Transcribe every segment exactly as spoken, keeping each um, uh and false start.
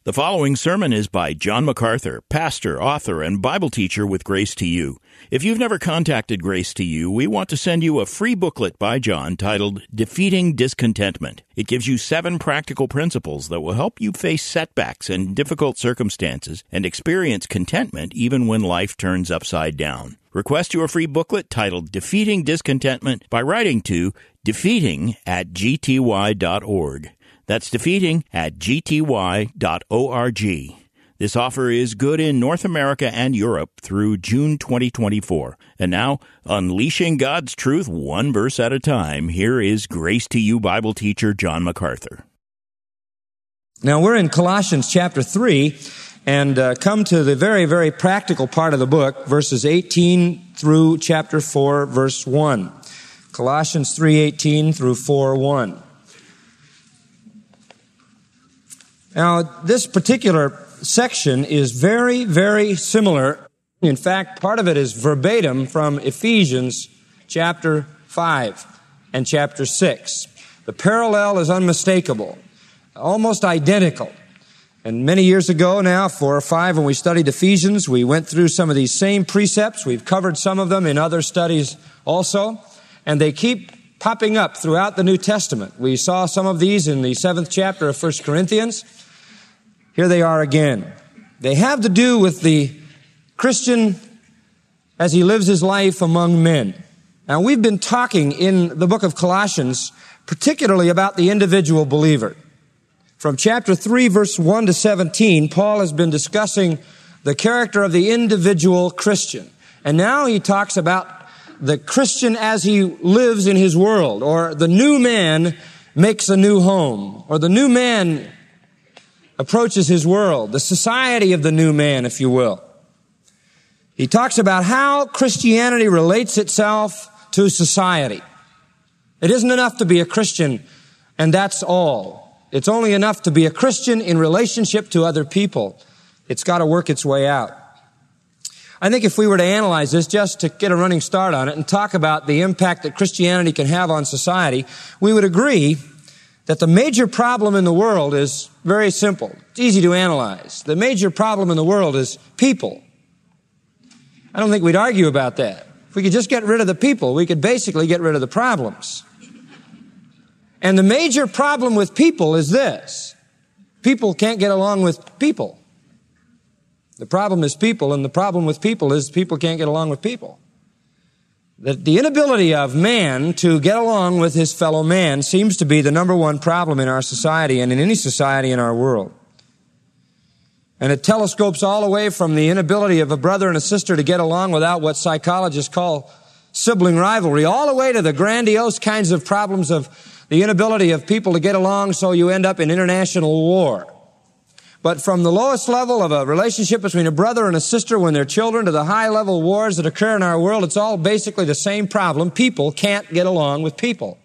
The following sermon is by John MacArthur, pastor, author, and Bible teacher with Grace to You. If you've never contacted Grace to You, we want to send you a free booklet by John titled Defeating Discontentment. It gives you seven practical principles that will help you face setbacks and difficult circumstances and experience contentment even when life turns upside down. Request your free booklet titled Defeating Discontentment by writing to defeating at g t y dot org. That's defeating at g t y dot org. This offer is good in North America and Europe through June twenty twenty-four. And now, unleashing God's truth one verse at a time, here is Grace to You Bible teacher John MacArthur. Now, we're in Colossians chapter three, and uh, come to the very, very practical part of the book, verses eighteen through chapter four, verse one. Colossians three eighteen through four one. Now, this particular section is very, very similar. In fact, part of it is verbatim from Ephesians chapter five and chapter six. The parallel is unmistakable, almost identical. And many years ago now, four or five, when we studied Ephesians, we went through some of these same precepts. We've covered some of them in other studies also, and they keep popping up throughout the New Testament. We saw some of these in the seventh chapter of First Corinthians. Here they are again. They have to do with the Christian as he lives his life among men. Now, we've been talking in the book of Colossians particularly about the individual believer. From chapter three, verse one to seventeen, Paul has been discussing the character of the individual Christian. And now he talks about the Christian as he lives in his world, or the new man makes a new home, or the new man approaches his world, the society of the new man, if you will. He talks about how Christianity relates itself to society. It isn't enough to be a Christian, and that's all. It's only enough to be a Christian in relationship to other people. It's got to work its way out. I think if we were to analyze this just to get a running start on it and talk about the impact that Christianity can have on society, we would agree that the major problem in the world is very simple. It's easy to analyze. The major problem in the world is people. I don't think we'd argue about that. If we could just get rid of the people, we could basically get rid of the problems. And the major problem with people is this. People can't get along with people. The problem is people, and the problem with people is people can't get along with people. That the inability of man to get along with his fellow man seems to be the number one problem in our society and in any society in our world. And it telescopes all the way from the inability of a brother and a sister to get along without what psychologists call sibling rivalry, all the way to the grandiose kinds of problems of the inability of people to get along, so you end up in international war. But from the lowest level of a relationship between a brother and a sister when they're children to the high-level wars that occur in our world, it's all basically the same problem. People can't get along with people.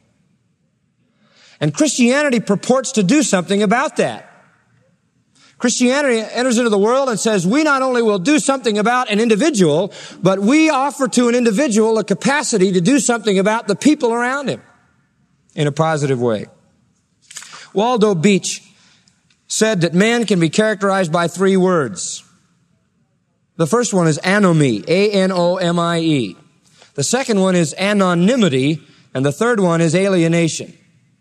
And Christianity purports to do something about that. Christianity enters into the world and says, we not only will do something about an individual, but we offer to an individual a capacity to do something about the people around him in a positive way. Waldo Beach said that man can be characterized by three words. The first one is anomie, A N O M I E. The second one is anonymity, and the third one is alienation.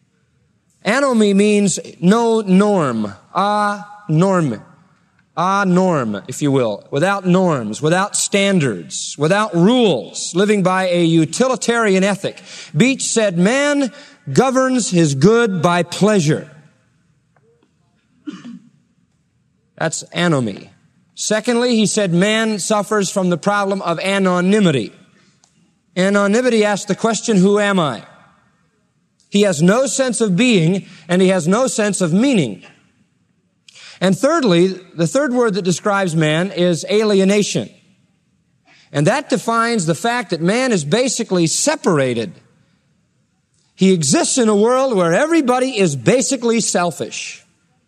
Anomie means no norm, a norm, a norm, if you will, without norms, without standards, without rules, living by a utilitarian ethic. Beach said man governs his good by pleasure. That's anomie. Secondly, he said man suffers from the problem of anonymity. Anonymity asks the question, who am I? He has no sense of being, and he has no sense of meaning. And thirdly, the third word that describes man is alienation. And that defines the fact that man is basically separated. He exists in a world where everybody is basically selfish.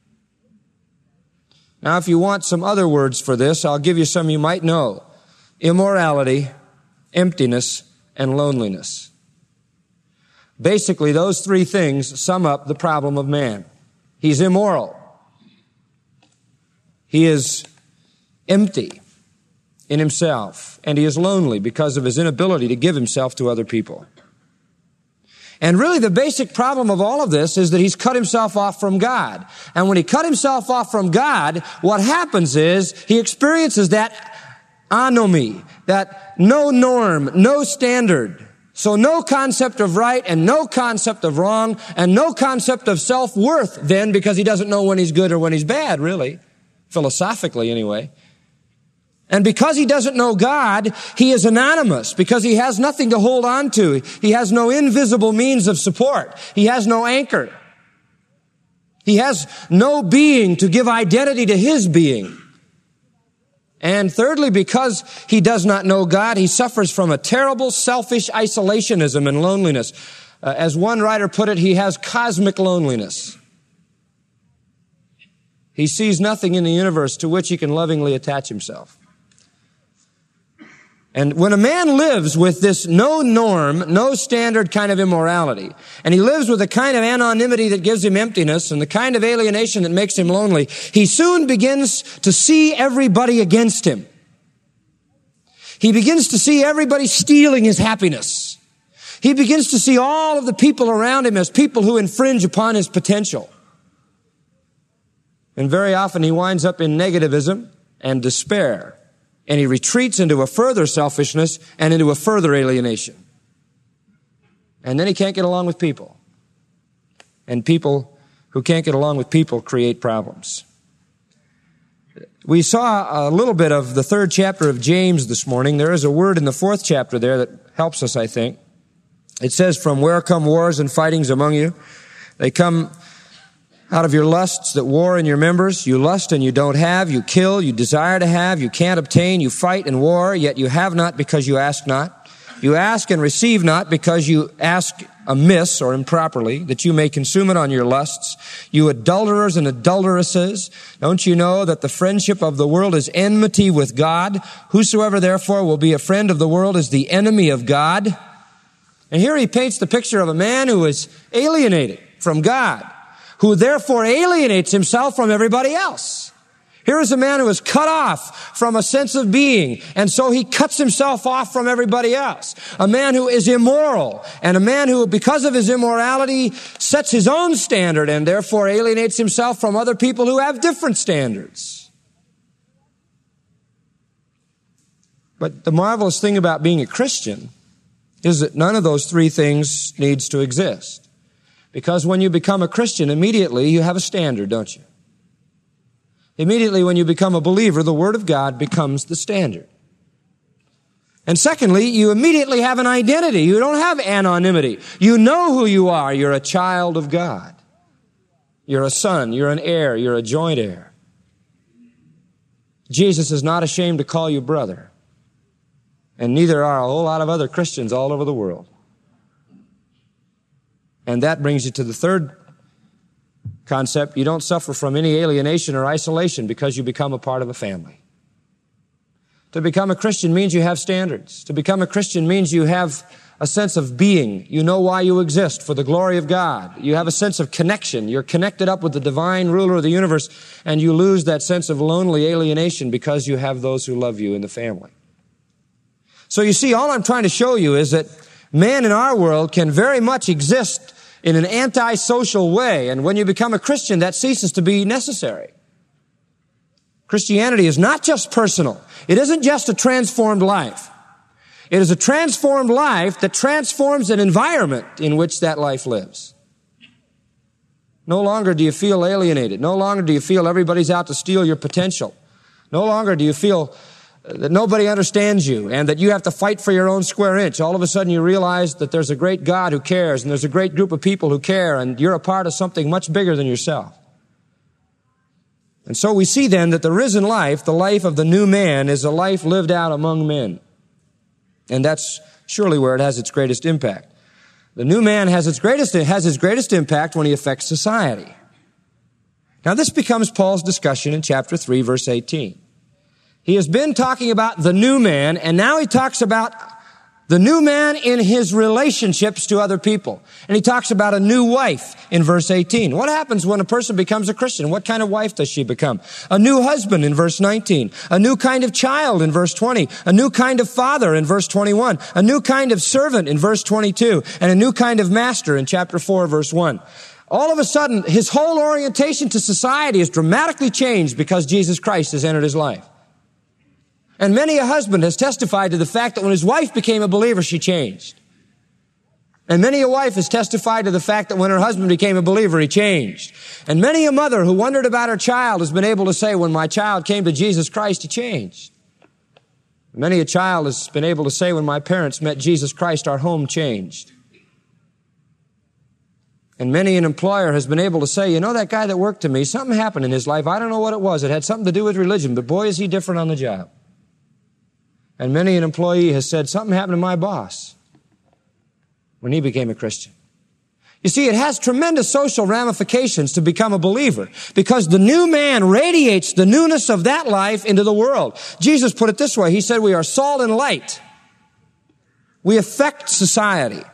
Now, if you want some other words for this, I'll give you some you might know. Immorality, emptiness, and loneliness. Basically, those three things sum up the problem of man. He's immoral. He is empty in himself, and he is lonely because of his inability to give himself to other people. And really the basic problem of all of this is that he's cut himself off from God. And when he cut himself off from God, what happens is he experiences that anomie, that no norm, no standard. So no concept of right and no concept of wrong and no concept of self-worth then, because he doesn't know when he's good or when he's bad, really. Philosophically anyway. And because he doesn't know God, he is anonymous because he has nothing to hold on to. He has no invisible means of support. He has no anchor. He has no being to give identity to his being. And thirdly, because he does not know God, he suffers from a terrible selfish isolationism and loneliness. Uh, as one writer put it, he has cosmic loneliness. He sees nothing in the universe to which he can lovingly attach himself. And when a man lives with this no norm, no standard kind of immorality, and he lives with a kind of anonymity that gives him emptiness and the kind of alienation that makes him lonely, he soon begins to see everybody against him. He begins to see everybody stealing his happiness. He begins to see all of the people around him as people who infringe upon his potential. And very often he winds up in negativism and despair. And he retreats into a further selfishness and into a further alienation. And then he can't get along with people. And people who can't get along with people create problems. We saw a little bit of the third chapter of James this morning. There is a word in the fourth chapter there that helps us, I think. It says, "From where come wars and fightings among you? They come out of your lusts that war in your members. You lust and you don't have. You kill, you desire to have. You can't obtain. You fight and war, yet you have not because you ask not. You ask and receive not because you ask amiss or improperly, that you may consume it on your lusts. You adulterers and adulteresses, don't you know that the friendship of the world is enmity with God? Whosoever therefore will be a friend of the world is the enemy of God." And here he paints the picture of a man who is alienated from God, who therefore alienates himself from everybody else. Here is a man who is cut off from a sense of being, and so he cuts himself off from everybody else. A man who is immoral, and a man who, because of his immorality, sets his own standard and therefore alienates himself from other people who have different standards. But the marvelous thing about being a Christian is that none of those three things needs to exist. Because when you become a Christian, immediately you have a standard, don't you? Immediately when you become a believer, the Word of God becomes the standard. And secondly, you immediately have an identity. You don't have anonymity. You know who you are. You're a child of God. You're a son. You're an heir. You're a joint heir. Jesus is not ashamed to call you brother. And neither are a whole lot of other Christians all over the world. And that brings you to the third concept. You don't suffer from any alienation or isolation because you become a part of a family. To become a Christian means you have standards. To become a Christian means you have a sense of being. You know why you exist, for the glory of God. You have a sense of connection. You're connected up with the divine ruler of the universe, and you lose that sense of lonely alienation because you have those who love you in the family. So you see, all I'm trying to show you is that man in our world can very much exist in an antisocial way, and when you become a Christian, that ceases to be necessary. Christianity is not just personal. It isn't just a transformed life. It is a transformed life that transforms an environment in which that life lives. No longer do you feel alienated. No longer do you feel everybody's out to steal your potential. No longer do you feel that nobody understands you and that you have to fight for your own square inch. All of a sudden you realize that there's a great God who cares and there's a great group of people who care and you're a part of something much bigger than yourself. And so we see then that the risen life, the life of the new man, is a life lived out among men. And that's surely where it has its greatest impact. The new man has its greatest, has its greatest impact when he affects society. Now this becomes Paul's discussion in chapter three, verse eighteen. He has been talking about the new man, and now he talks about The new man in his relationships to other people. And he talks about a new wife in verse eighteen. What happens when a person becomes a Christian? What kind of wife does she become? A new husband in verse nineteen. A new kind of child in verse twenty. A new kind of father in verse twenty-one. A new kind of servant in verse twenty-two. And a new kind of master in chapter four, verse one. All of a sudden, his whole orientation to society is dramatically changed because Jesus Christ has entered his life. And many a husband has testified to the fact that when his wife became a believer, she changed. And many a wife has testified to the fact that when her husband became a believer, he changed. And many a mother who wondered about her child has been able to say, when my child came to Jesus Christ, he changed. Many a child has been able to say, when my parents met Jesus Christ, our home changed. And many an employer has been able to say, you know, that guy that worked to me, something happened in his life. I don't know what it was. It had something to do with religion, but boy, is he different on the job. And many an employee has said, something happened to my boss when he became a Christian. You see, it has tremendous social ramifications to become a believer because the new man radiates the newness of that life into the world. Jesus put it this way. He said, we are salt and light. We affect society.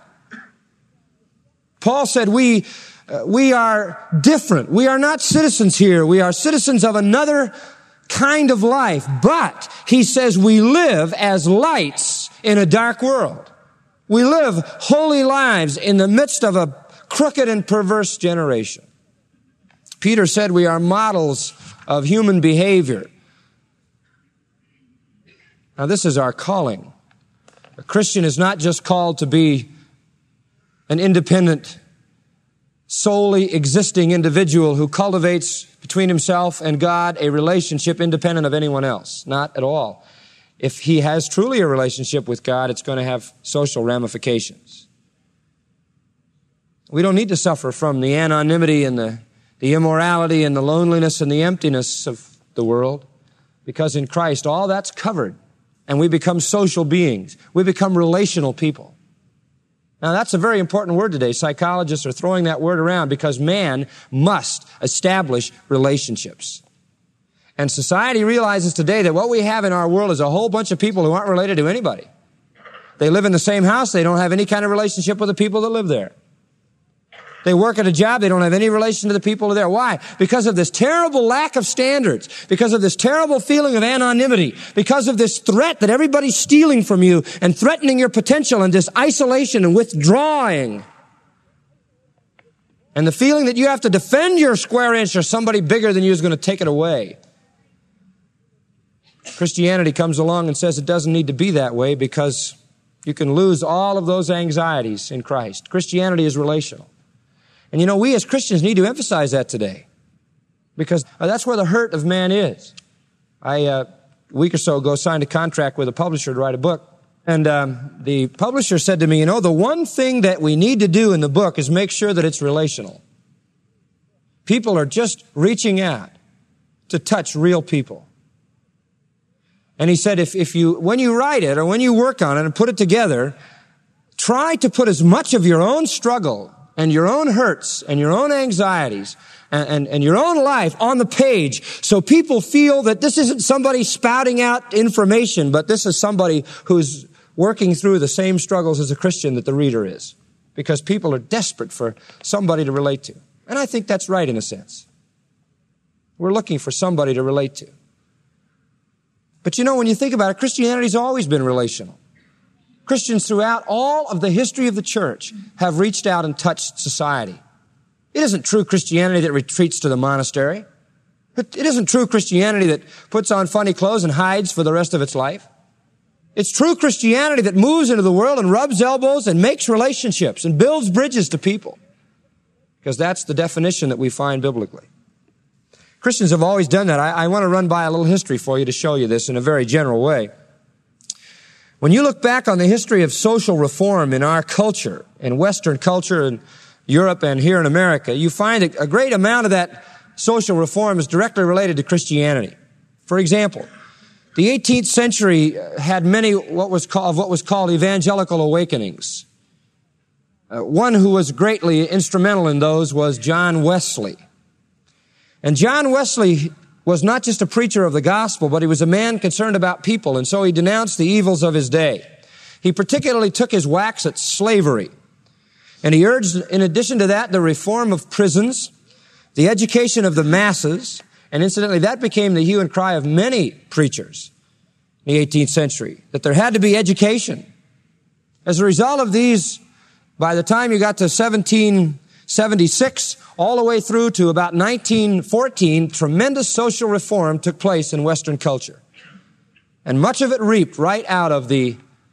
Paul said, we, uh, we are different. We are not citizens here. We are citizens of another kind of life, but he says we live as lights in a dark world. We live holy lives in the midst of a crooked and perverse generation. Peter said we are models of human behavior. Now, this is our calling. A Christian is not just called to be an independent, solely existing individual who cultivates between himself and God a relationship independent of anyone else. Not at all. If he has truly a relationship with God, it's going to have social ramifications. We don't need to suffer from the anonymity and the, the immorality and the loneliness and the emptiness of the world, because in Christ all that's covered, and we become social beings. We become relational people. Now, that's a very important word today. Psychologists are throwing that word around because man must establish relationships. And society realizes today that what we have in our world is a whole bunch of people who aren't related to anybody. They live in the same house. They don't have any kind of relationship with the people that live there. They work at a job. They don't have any relation to the people there. Why? Because of this terrible lack of standards, because of this terrible feeling of anonymity, because of this threat that everybody's stealing from you and threatening your potential, and this isolation and withdrawing. And the feeling that you have to defend your square inch or somebody bigger than you is going to take it away. Christianity comes along and says it doesn't need to be that way because you can lose all of those anxieties in Christ. Christianity is relational. And you know, we as Christians need to emphasize that today because that's where the hurt of man is. I, uh, a week or so ago, signed a contract with a publisher to write a book. And um, the publisher said to me, you know, the one thing that we need to do in the book is make sure that it's relational. People are just reaching out to touch real people. And he said, if, if you, when you write it or when you work on it and put it together, try to put as much of your own struggle and your own hurts and your own anxieties and, and, and your own life on the page so people feel that this isn't somebody spouting out information, but this is somebody who's working through the same struggles as a Christian that the reader is. Because people are desperate for somebody to relate to. And I think that's right in a sense. We're looking for somebody to relate to. But you know, when you think about it, Christianity's always been relational. Christians throughout all of the history of the church have reached out and touched society. It isn't true Christianity that retreats to the monastery. It isn't true Christianity that puts on funny clothes and hides for the rest of its life. It's true Christianity that moves into the world and rubs elbows and makes relationships and builds bridges to people. Because that's the definition that we find biblically. Christians have always done that. I, I want to run by a little history for you to show you this in a very general way. When you look back on the history of social reform in our culture, in Western culture in Europe and here in America, you find a great amount of that social reform is directly related to Christianity. For example, the eighteenth century had many what was called, what was called evangelical awakenings. Uh, one who was greatly instrumental in those was John Wesley. And John Wesley was not just a preacher of the gospel, but he was a man concerned about people, and so he denounced the evils of his day. He particularly took his whacks at slavery. And he urged, in addition to that, the reform of prisons, the education of the masses, and incidentally, that became the hue and cry of many preachers in the eighteenth century, that there had to be education. As a result of these, by the time you got to seventeen seventy-six, all the way through to about nineteen fourteen, tremendous social reform took place in Western culture. And much of it reaped right out of the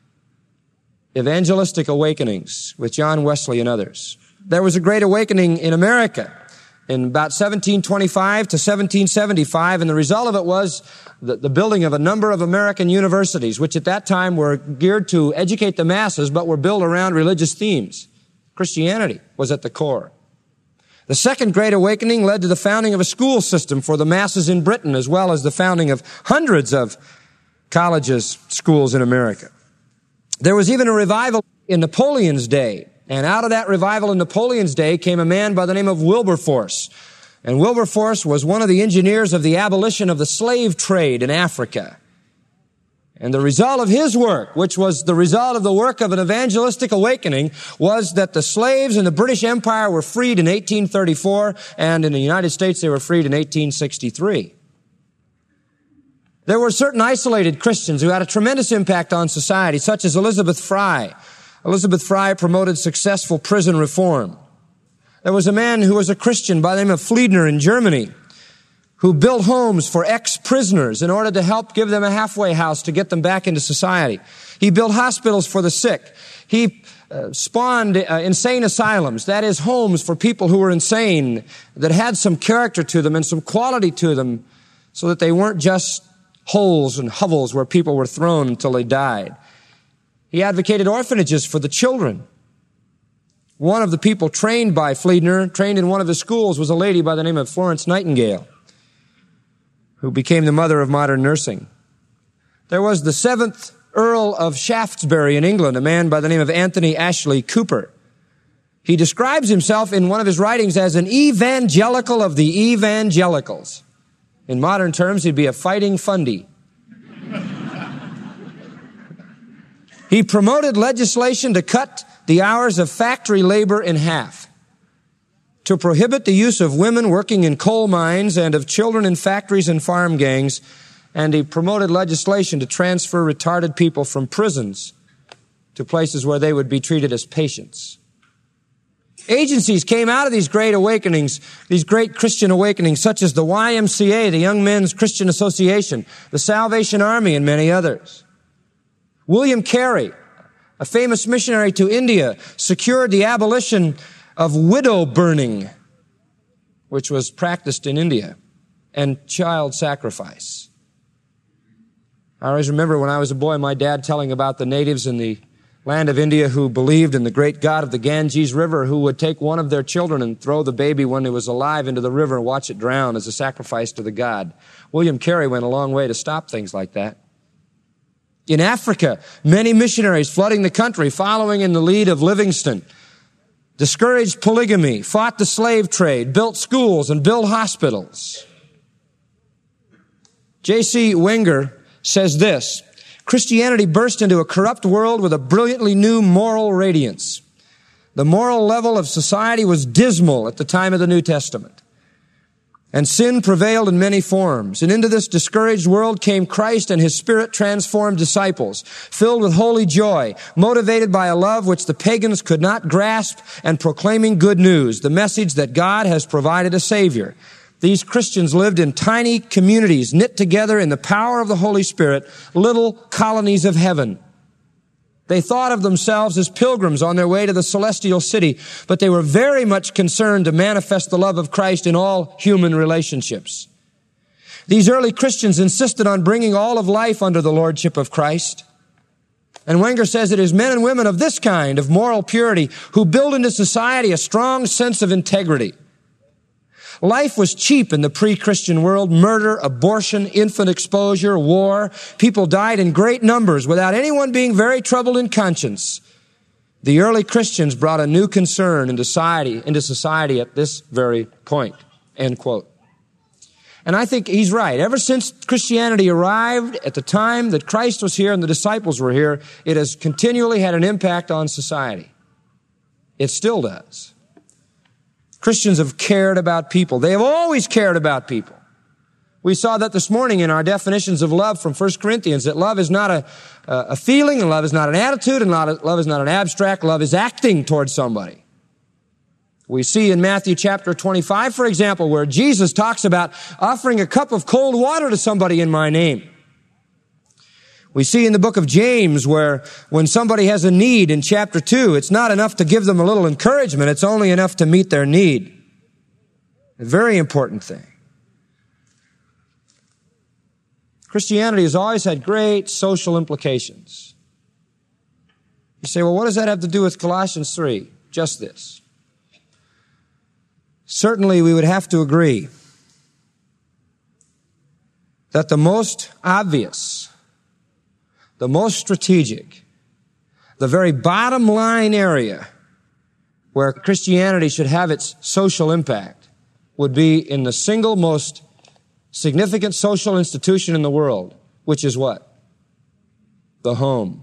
evangelistic awakenings with John Wesley and others. There was a great awakening in America in about seventeen twenty-five to seventeen seventy-five, and the result of it was the, the building of a number of American universities, which at that time were geared to educate the masses, but were built around religious themes. Christianity was at the core. The Second Great Awakening led to the founding of a school system for the masses in Britain, as well as the founding of hundreds of colleges, schools in America. There was even a revival in Napoleon's day, and out of that revival in Napoleon's day came a man by the name of Wilberforce. And Wilberforce was one of the engineers of the abolition of the slave trade in Africa. And the result of his work, which was the result of the work of an evangelistic awakening, was that the slaves in the British Empire were freed in eighteen thirty-four, and in the United States they were freed in eighteen sixty-three. There were certain isolated Christians who had a tremendous impact on society, such as Elizabeth Fry. Elizabeth Fry promoted successful prison reform. There was a man who was a Christian by the name of Fliedner in Germany, who built homes for ex-prisoners in order to help give them a halfway house to get them back into society. He built hospitals for the sick. He uh, spawned uh, insane asylums, that is, homes for people who were insane, that had some character to them and some quality to them, so that they weren't just holes and hovels where people were thrown until they died. He advocated orphanages for the children. One of the people trained by Fliedner, trained in one of his schools, was a lady by the name of Florence Nightingale, who became the mother of modern nursing. There was the seventh Earl of Shaftesbury in England, a man by the name of Anthony Ashley Cooper. He describes himself in one of his writings as an evangelical of the evangelicals. In modern terms, he'd be a fighting Fundy. He promoted legislation to cut the hours of factory labor in half, to prohibit the use of women working in coal mines and of children in factories and farm gangs, and he promoted legislation to transfer retarded people from prisons to places where they would be treated as patients. Agencies came out of these great awakenings, these great Christian awakenings, such as the Y M C A, the Young Men's Christian Association, the Salvation Army, and many others. William Carey, a famous missionary to India, secured the abolition of widow burning, which was practiced in India, and child sacrifice. I always remember when I was a boy, my dad telling about the natives in the land of India who believed in the great God of the Ganges River, who would take one of their children and throw the baby when it was alive into the river and watch it drown as a sacrifice to the god. William Carey went a long way to stop things like that. In Africa, many missionaries flooding the country, following in the lead of Livingstone, discouraged polygamy, fought the slave trade, built schools, and built hospitals. J C Wenger says this: Christianity burst into a corrupt world with a brilliantly new moral radiance. The moral level of society was dismal at the time of the New Testament, and sin prevailed in many forms. And into this discouraged world came Christ and His Spirit-transformed disciples, filled with holy joy, motivated by a love which the pagans could not grasp, and proclaiming good news, the message that God has provided a Savior. These Christians lived in tiny communities, knit together in the power of the Holy Spirit, little colonies of heaven. They thought of themselves as pilgrims on their way to the celestial city, but they were very much concerned to manifest the love of Christ in all human relationships. These early Christians insisted on bringing all of life under the lordship of Christ. And Wenger says it is men and women of this kind, of moral purity, who build into society a strong sense of integrity. Life was cheap in the pre-Christian world. Murder, abortion, infant exposure, war. People died in great numbers without anyone being very troubled in conscience. The early Christians brought a new concern into society, into society at this very point. End quote. And I think he's right. Ever since Christianity arrived at the time that Christ was here and the disciples were here, it has continually had an impact on society. It still does. Christians have cared about people. They have always cared about people. We saw that this morning in our definitions of love from First Corinthians, that love is not a, a feeling, and love is not an attitude, and love is not an abstract. Love is acting towards somebody. We see in Matthew chapter twenty-five, for example, where Jesus talks about offering a cup of cold water to somebody in my name. We see in the book of James where when somebody has a need in chapter two, it's not enough to give them a little encouragement. It's only enough to meet their need. A very important thing. Christianity has always had great social implications. You say, well, what does that have to do with Colossians three? Just this. Certainly we would have to agree that the most obvious, the most strategic, the very bottom line area where Christianity should have its social impact would be in the single most significant social institution in the world, which is what? The home.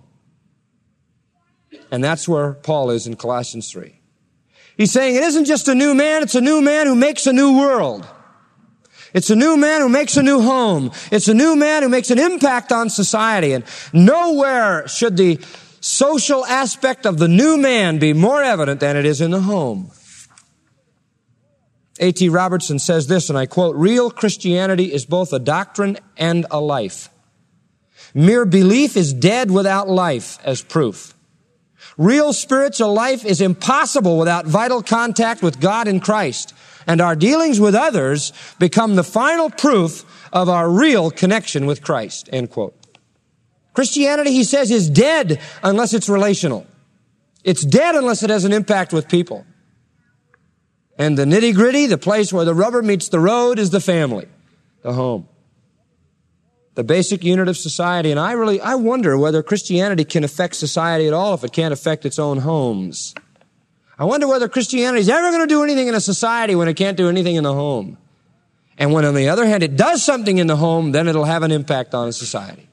And that's where Paul is in Colossians three. He's saying it isn't just a new man, it's a new man who makes a new world. It's a new man who makes a new home. It's a new man who makes an impact on society. And nowhere should the social aspect of the new man be more evident than it is in the home. A T Robertson says this, and I quote, "Real Christianity is both a doctrine and a life. Mere belief is dead without life as proof. Real spiritual life is impossible without vital contact with God in Christ, and our dealings with others become the final proof of our real connection with Christ," end quote. Christianity, he says, is dead unless it's relational. It's dead unless it has an impact with people. And the nitty-gritty, the place where the rubber meets the road, is the family, the home, the basic unit of society. And I really, I wonder whether Christianity can affect society at all if it can't affect its own homes. I wonder whether Christianity is ever going to do anything in a society when it can't do anything in the home. And when, on the other hand, it does something in the home, then it'll have an impact on a society.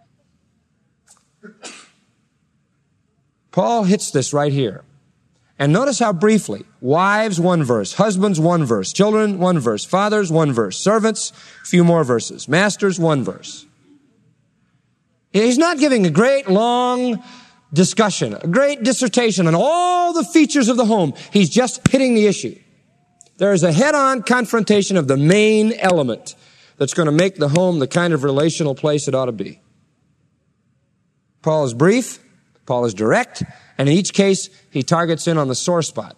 Paul hits this right here. And notice how briefly, wives, one verse, husbands, one verse, children, one verse, fathers, one verse, servants, a few more verses, masters, one verse. He's not giving a great long discussion, a great dissertation on all the features of the home. He's just hitting the issue. There is a head-on confrontation of the main element that's going to make the home the kind of relational place it ought to be. Paul is brief, Paul is direct, and in each case, he targets in on the sore spot.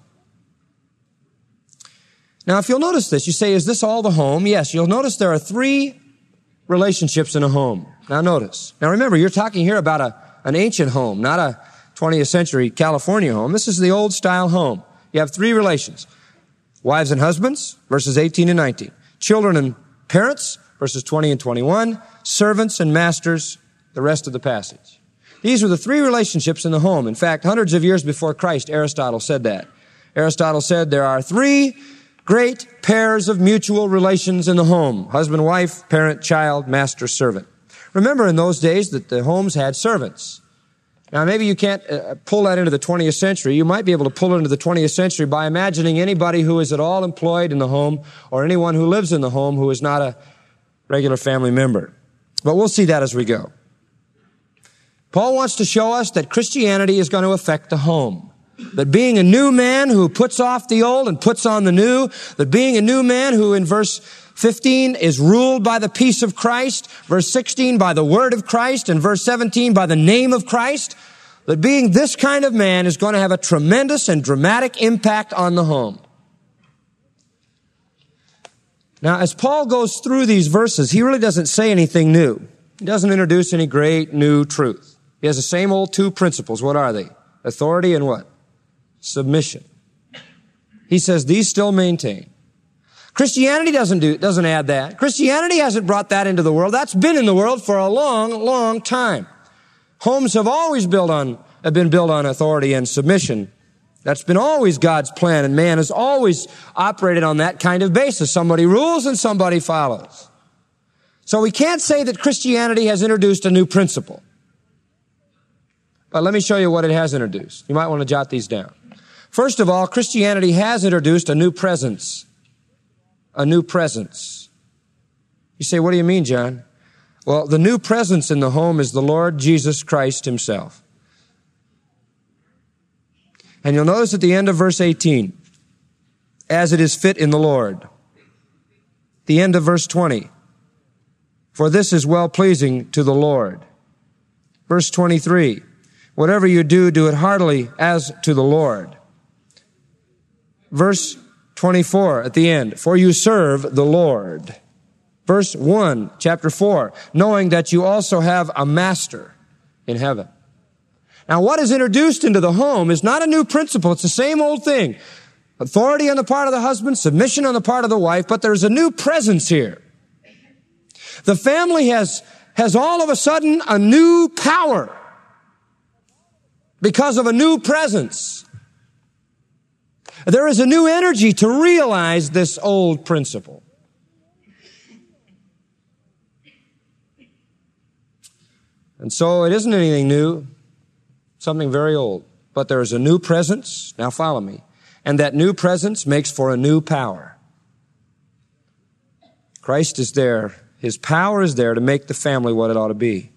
Now, if you'll notice this, you say, is this all the home? Yes, you'll notice there are three relationships in a home. Now, notice. Now, remember, you're talking here about a, an ancient home, not a twentieth century California home. This is the old-style home. You have three relations. Wives and husbands, verses eighteen and nineteen. Children and parents, verses twenty and twenty-one. Servants and masters, the rest of the passage. These are the three relationships in the home. In fact, hundreds of years before Christ, Aristotle said that. Aristotle said there are three great pairs of mutual relations in the home. Husband, wife, parent, child, master, servant. Remember in those days that the homes had servants. Now maybe you can't uh, pull that into the twentieth century. You might be able to pull it into the twentieth century by imagining anybody who is at all employed in the home or anyone who lives in the home who is not a regular family member. But we'll see that as we go. Paul wants to show us that Christianity is going to affect the home. That being a new man who puts off the old and puts on the new, that being a new man who in verse fifteen is ruled by the peace of Christ, verse sixteen by the word of Christ, and verse seventeen by the name of Christ, that being this kind of man is going to have a tremendous and dramatic impact on the home. Now, as Paul goes through these verses, he really doesn't say anything new. He doesn't introduce any great new truth. He has the same old two principles. What are they? Authority and what? Submission. He says these still maintain. Christianity doesn't do, doesn't add that. Christianity hasn't brought that into the world. That's been in the world for a long, long time. Homes have always built on, have been built on authority and submission. That's been always God's plan, and man has always operated on that kind of basis. Somebody rules and somebody follows. So we can't say that Christianity has introduced a new principle. But let me show you what it has introduced. You might want to jot these down. First of all, Christianity has introduced a new presence. A new presence. You say, what do you mean, John? Well, the new presence in the home is the Lord Jesus Christ himself. And you'll notice at the end of verse eighteen, as it is fit in the Lord. The end of verse twenty, for this is well-pleasing to the Lord. Verse twenty-three, whatever you do, do it heartily as to the Lord. Verse twenty-four at the end, for you serve the Lord. Verse one, chapter four, knowing that you also have a master in heaven. Now, what is introduced into the home is not a new principle. It's the same old thing. Authority on the part of the husband, submission on the part of the wife, but there's a new presence here. The family has, has all of a sudden a new power because of a new presence. There is a new energy to realize this old principle. And so it isn't anything new. Something very old. But there is a new presence. Now follow me. And that new presence makes for a new power. Christ is there. His power is there to make the family what it ought to be.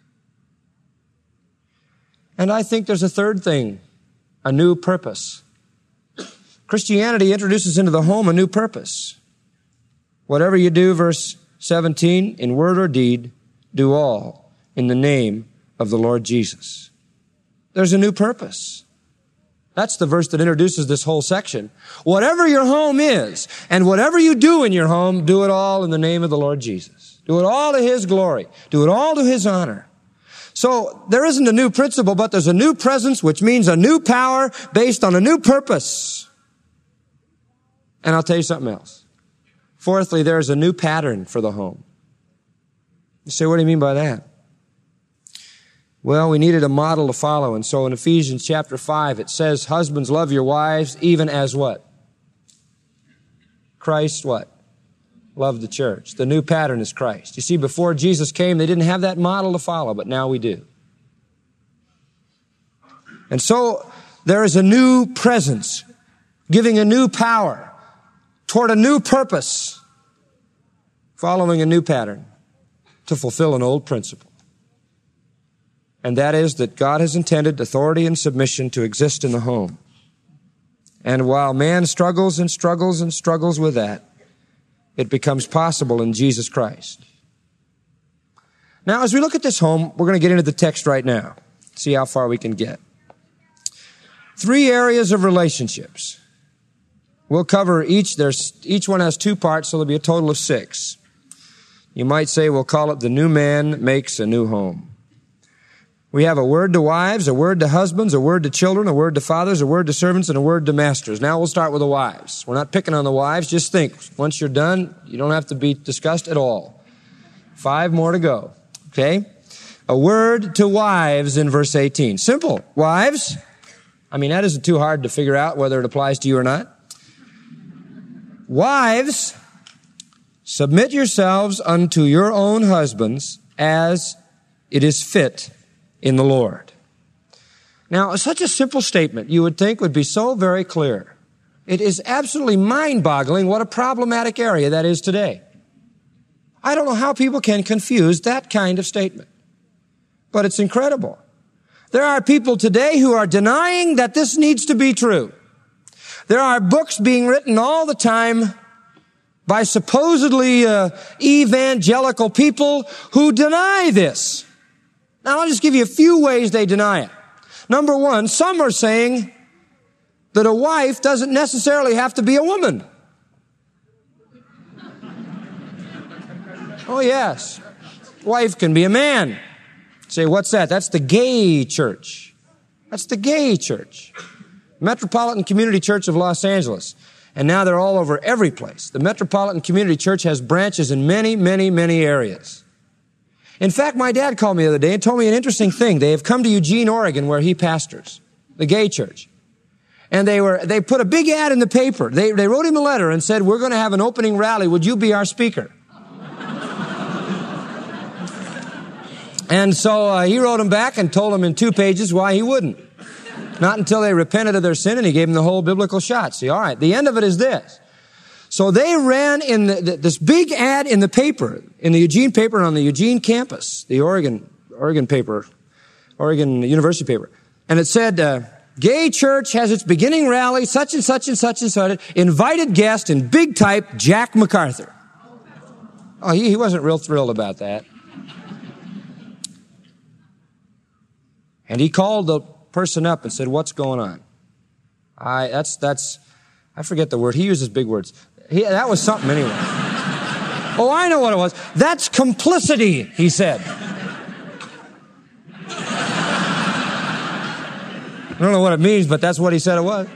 And I think there's a third thing. A new purpose. Christianity introduces into the home a new purpose. Whatever you do, verse seventeen, in word or deed, do all in the name of the Lord Jesus. There's a new purpose. That's the verse that introduces this whole section. Whatever your home is, and whatever you do in your home, do it all in the name of the Lord Jesus. Do it all to His glory. Do it all to His honor. So there isn't a new principle, but there's a new presence, which means a new power based on a new purpose. And I'll tell you something else. Fourthly, there's a new pattern for the home. You say, what do you mean by that? Well, we needed a model to follow. And so in Ephesians chapter five, it says, husbands, love your wives, even as what? Christ what? Loved the church. The new pattern is Christ. You see, before Jesus came, they didn't have that model to follow, but now we do. And so there is a new presence, giving a new power toward a new purpose, following a new pattern to fulfill an old principle. And that is that God has intended authority and submission to exist in the home. And while man struggles and struggles and struggles with that, it becomes possible in Jesus Christ. Now, as we look at this home, we're going to get into the text right now. See how far we can get. Three areas of relationships. We'll cover each. There's, each one has two parts, so there'll be a total of six. You might say we'll call it the new man makes a new home. We have a word to wives, a word to husbands, a word to children, a word to fathers, a word to servants, and a word to masters. Now we'll start with the wives. We're not picking on the wives. Just think, once you're done, you don't have to be discussed at all. Five more to go. Okay? A word to wives in verse eighteen. Simple. Wives. I mean, that isn't too hard to figure out whether it applies to you or not. Wives, submit yourselves unto your own husbands as it is fit in the Lord. Now, such a simple statement you would think would be so very clear. It is absolutely mind-boggling what a problematic area that is today. I don't know how people can confuse that kind of statement. But it's incredible. There are people today who are denying that this needs to be true. There are books being written all the time by supposedly uh, evangelical people who deny this. Now, I'll just give you a few ways they deny it. Number one, some are saying that a wife doesn't necessarily have to be a woman. Oh, yes. Wife can be a man. Say, what's that? That's the gay church. That's the gay church. Metropolitan Community Church of Los Angeles. And now they're all over every place. The Metropolitan Community Church has branches in many, many, many areas. In fact, my dad called me the other day and told me an interesting thing. They have come to Eugene, Oregon, where he pastors, the gay church. And they were, they put a big ad in the paper. They, they wrote him a letter and said, we're going to have an opening rally. Would you be our speaker? And so uh, he wrote them back and told them in two pages why he wouldn't. Not until they repented of their sin, and he gave them the whole biblical shot. See, all right, the end of it is this. So they ran in the, the, this big ad in the paper, in the Eugene paper on the Eugene campus, the Oregon, Oregon paper, Oregon University paper. And it said, uh, gay church has its beginning rally, such and such and such and such, invited guest in big type, Jack MacArthur. Oh, he, he wasn't real thrilled about that. And he called the person up and said, what's going on? I, that's, that's, I forget the word. He uses big words. He, that was something anyway. Oh, I know what it was. That's complicity, he said. I don't know what it means, but that's what he said it was.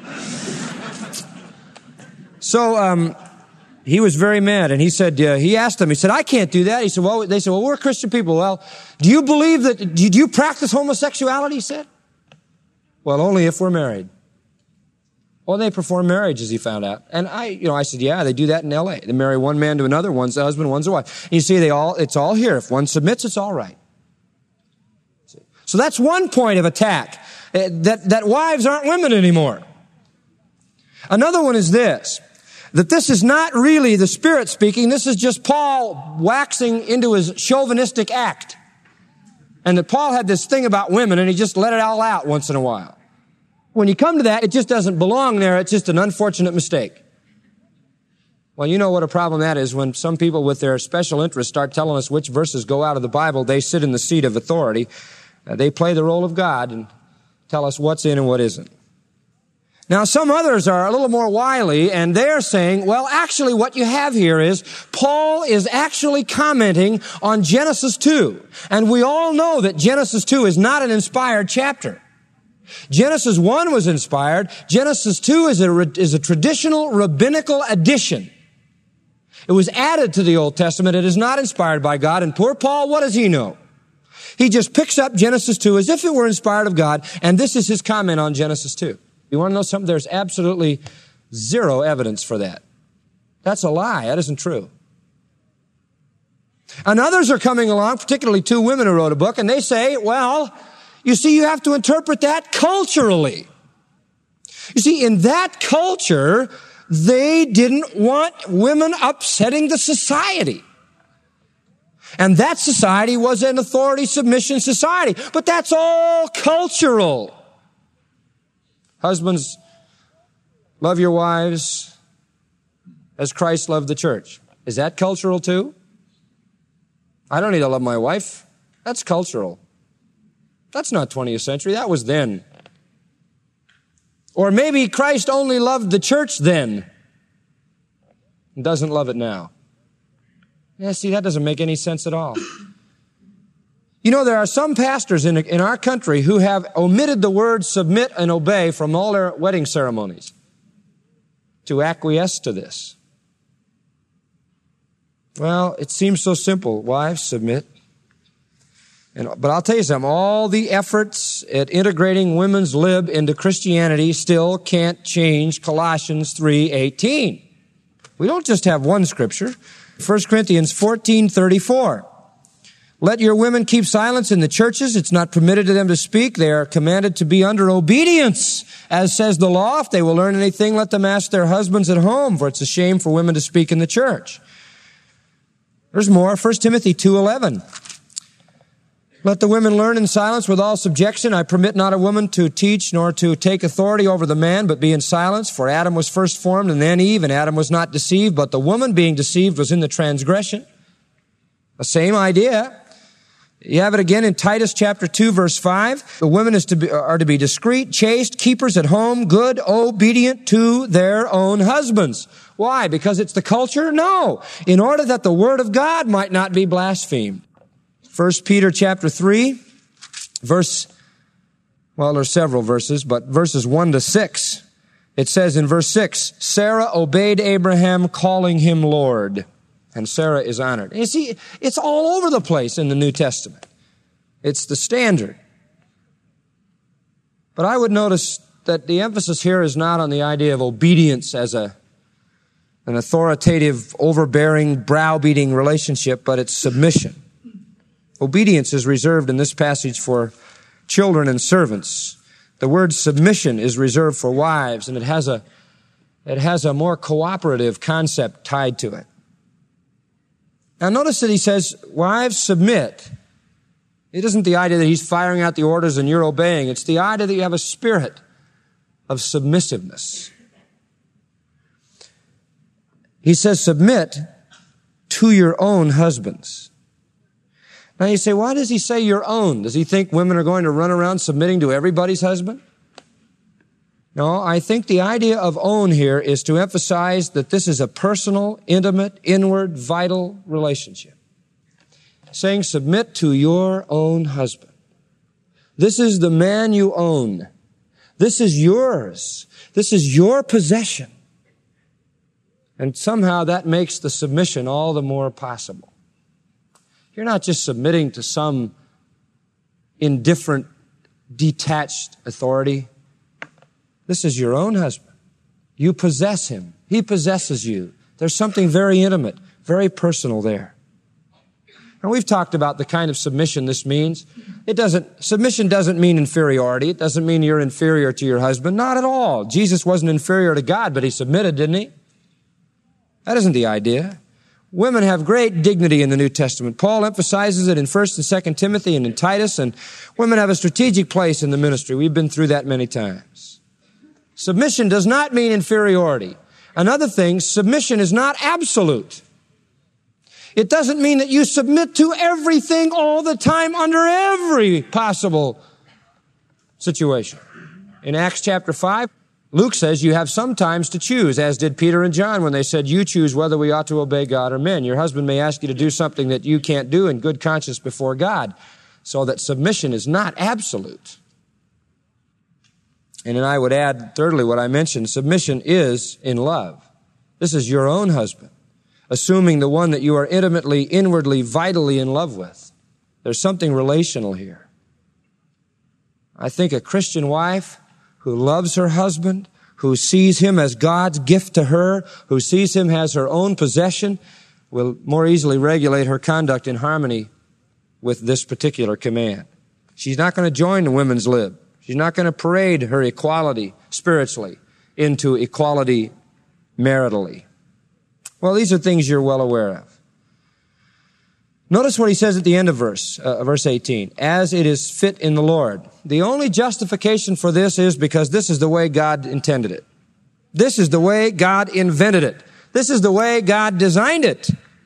So, um, he was very mad, and he said, uh, he asked them, he said, I can't do that. He said, well, they said, well, we're Christian people. Well, do you believe that, do you practice homosexuality? He said. Well, only if we're married. Well, they perform marriages, he found out. And I, you know, I said, yeah, they do that in L A. They marry one man to another, one's a husband, one's a wife. And you see, they all, it's all here. If one submits, it's all right. So that's one point of attack, uh, that, that wives aren't women anymore. Another one is this, that this is not really the Spirit speaking, this is just Paul waxing into his chauvinistic act. And that Paul had this thing about women, and he just let it all out once in a while. When you come to that, it just doesn't belong there. It's just an unfortunate mistake. Well, you know what a problem that is. When some people with their special interests start telling us which verses go out of the Bible, they sit in the seat of authority. Uh, they play the role of God and tell us what's in and what isn't. Now, some others are a little more wily, and they're saying, well, actually what you have here is Paul is actually commenting on Genesis two. And we all know that Genesis two is not an inspired chapter. Genesis one was inspired. Genesis two is a, is a traditional rabbinical addition. It was added to the Old Testament. It is not inspired by God. And poor Paul, what does he know? He just picks up Genesis two as if it were inspired of God, and this is his comment on Genesis two. You want to know something? There's absolutely zero evidence for that. That's a lie. That isn't true. And others are coming along, particularly two women who wrote a book, and they say, well, you see, you have to interpret that culturally. You see, in that culture, they didn't want women upsetting the society. And that society was an authority submission society. But that's all cultural. Husbands, love your wives as Christ loved the church. Is that cultural too? I don't need to love my wife. That's cultural. That's not twentieth century. That was then. Or maybe Christ only loved the church then and doesn't love it now. Yeah, see, that doesn't make any sense at all. You know, there are some pastors in, in our country who have omitted the word submit and obey from all their wedding ceremonies to acquiesce to this. Well, it seems so simple. Wives, submit. And, but I'll tell you something, all the efforts at integrating women's lib into Christianity still can't change Colossians three eighteen. We don't just have one scripture. First Corinthians fourteen thirty-four. Let your women keep silence in the churches. It's not permitted to them to speak. They are commanded to be under obedience. As says the law, if they will learn anything, let them ask their husbands at home, for it's a shame for women to speak in the church. There's more. First Timothy two eleven. Let the women learn in silence with all subjection. I permit not a woman to teach nor to take authority over the man, but be in silence. For Adam was first formed and then Eve, and Adam was not deceived, but the woman being deceived was in the transgression. The same idea. You have it again in Titus chapter two, verse five. The women is to be, are to be discreet, chaste, keepers at home, good, obedient to their own husbands. Why? Because it's the culture? No. In order that the word of God might not be blasphemed. First Peter chapter three, verse, well, there's several verses, but verses one to six. It says in verse six, Sarah obeyed Abraham, calling him Lord. And Sarah is honored. You see, it's all over the place in the New Testament. It's the standard. But I would notice that the emphasis here is not on the idea of obedience as a an authoritative, overbearing, browbeating relationship, but it's submission. Obedience is reserved in this passage for children and servants. The word submission is reserved for wives, and it has a it has a more cooperative concept tied to it. Now notice that he says, wives, submit. It isn't the idea that he's firing out the orders and you're obeying. It's the idea that you have a spirit of submissiveness. He says, submit to your own husbands. Now you say, why does he say your own? Does he think women are going to run around submitting to everybody's husband? No, I think the idea of own here is to emphasize that this is a personal, intimate, inward, vital relationship. Saying, submit to your own husband. This is the man you own. This is yours. This is your possession. And somehow that makes the submission all the more possible. You're not just submitting to some indifferent, detached authority. This is your own husband. You possess him. He possesses you. There's something very intimate, very personal there. And we've talked about the kind of submission this means. It doesn't, submission doesn't mean inferiority. It doesn't mean you're inferior to your husband. Not at all. Jesus wasn't inferior to God, but he submitted, didn't he? That isn't the idea. Women have great dignity in the New Testament. Paul emphasizes it in First and Second Timothy and in Titus, and women have a strategic place in the ministry. We've been through that many times. Submission does not mean inferiority. Another thing, submission is not absolute. It doesn't mean that you submit to everything all the time under every possible situation. In Acts chapter five, Luke says you have sometimes to choose, as did Peter and John when they said, you choose whether we ought to obey God or men. Your husband may ask you to do something that you can't do in good conscience before God. So that submission is not absolute. And then I would add, thirdly, what I mentioned, submission is in love. This is your own husband, assuming the one that you are intimately, inwardly, vitally in love with. There's something relational here. I think a Christian wife who loves her husband, who sees him as God's gift to her, who sees him as her own possession, will more easily regulate her conduct in harmony with this particular command. She's not going to join the women's lib. She's not going to parade her equality spiritually into equality maritally. Well, these are things you're well aware of. Notice what he says at the end of verse, uh, verse eighteen. As it is fit in the Lord. The only justification for this is because this is the way God intended it. This is the way God invented it. This is the way God designed it.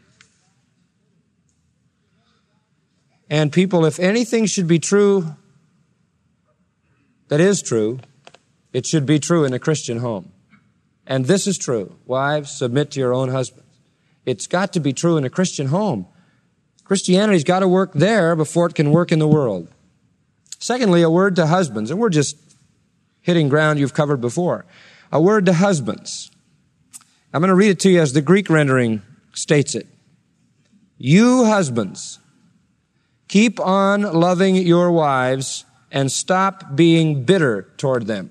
And people, if anything should be true that is true, it should be true in a Christian home. And this is true. Wives, submit to your own husbands. It's got to be true in a Christian home. Christianity's got to work there before it can work in the world. Secondly, a word to husbands. And we're just hitting ground you've covered before. A word to husbands. I'm going to read it to you as the Greek rendering states it. You husbands, keep on loving your wives and stop being bitter toward them.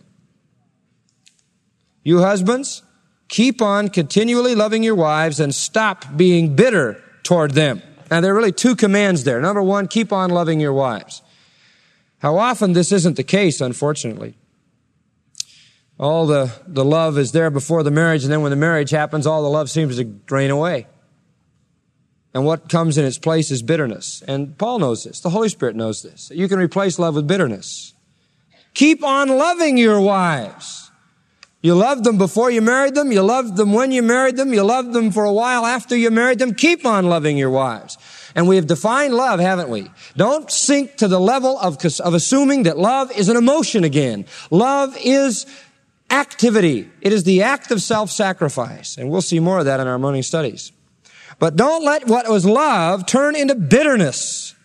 You husbands, keep on continually loving your wives and stop being bitter toward them. Now, there are really two commands there. Number one, keep on loving your wives. How often this isn't the case, unfortunately. All the, the love is there before the marriage, and then when the marriage happens, all the love seems to drain away. And what comes in its place is bitterness. And Paul knows this. The Holy Spirit knows this. You can replace love with bitterness. Keep on loving your wives. You loved them before you married them. You loved them when you married them. You loved them for a while after you married them. Keep on loving your wives. And we have defined love, haven't we? Don't sink to the level of, of assuming that love is an emotion again. Love is activity. It is the act of self-sacrifice. And we'll see more of that in our morning studies. But don't let what was love turn into bitterness.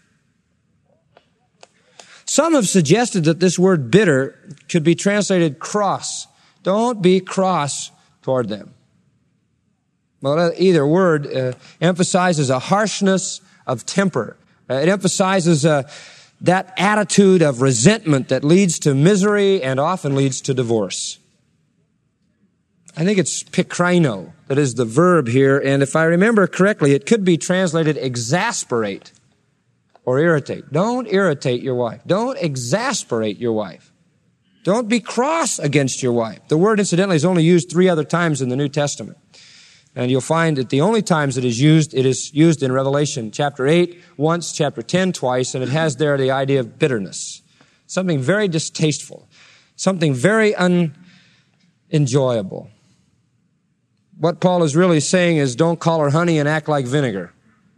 Some have suggested that this word bitter could be translated cross. Don't be cross toward them. Well, either word uh, emphasizes a harshness of temper. Uh, it emphasizes uh, that attitude of resentment that leads to misery and often leads to divorce. I think it's pikrino that is the verb here, and if I remember correctly, it could be translated exasperate or irritate. Don't irritate your wife. Don't exasperate your wife. Don't be cross against your wife. The word, incidentally, is only used three other times in the New Testament. And you'll find that the only times it is used, it is used in Revelation chapter eight once, chapter ten twice, and it has there the idea of bitterness. Something very distasteful. Something very unenjoyable. What Paul is really saying is don't call her honey and act like vinegar.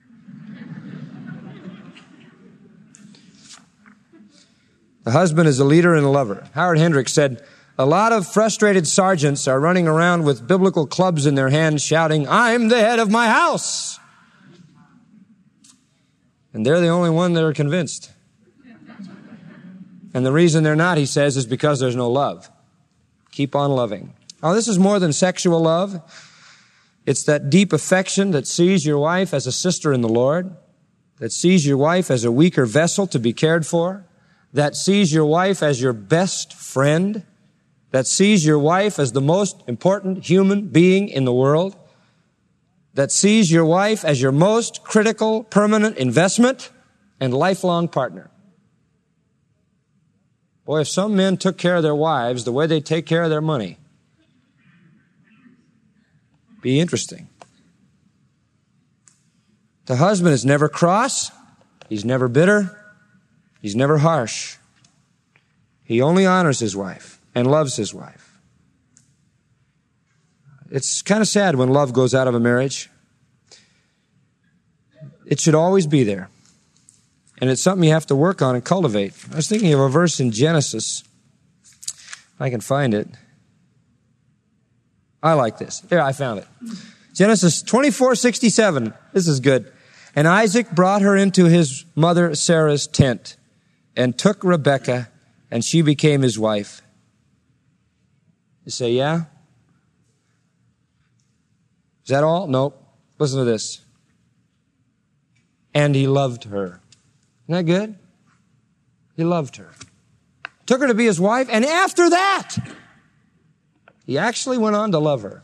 The husband is a leader and a lover. Howard Hendricks said, a lot of frustrated sergeants are running around with biblical clubs in their hands shouting, I'm the head of my house. And they're the only one that are convinced. And the reason they're not, he says, is because there's no love. Keep on loving. Now, this is more than sexual love. It's that deep affection that sees your wife as a sister in the Lord, that sees your wife as a weaker vessel to be cared for, that sees your wife as your best friend, that sees your wife as the most important human being in the world, that sees your wife as your most critical, permanent investment and lifelong partner. Boy, if some men took care of their wives the way they take care of their money, be interesting. The husband is never cross. He's never bitter. He's never harsh. He only honors his wife and loves his wife. It's kind of sad when love goes out of a marriage. It should always be there. And it's something you have to work on and cultivate. I was thinking of a verse in Genesis. If I can find it. I like this. Here, I found it. Genesis twenty-four sixty-seven. This is good. And Isaac brought her into his mother Sarah's tent and took Rebekah, and she became his wife. You say, yeah? Is that all? Nope. Listen to this. And he loved her. Isn't that good? He loved her. Took her to be his wife, and after that, he actually went on to love her.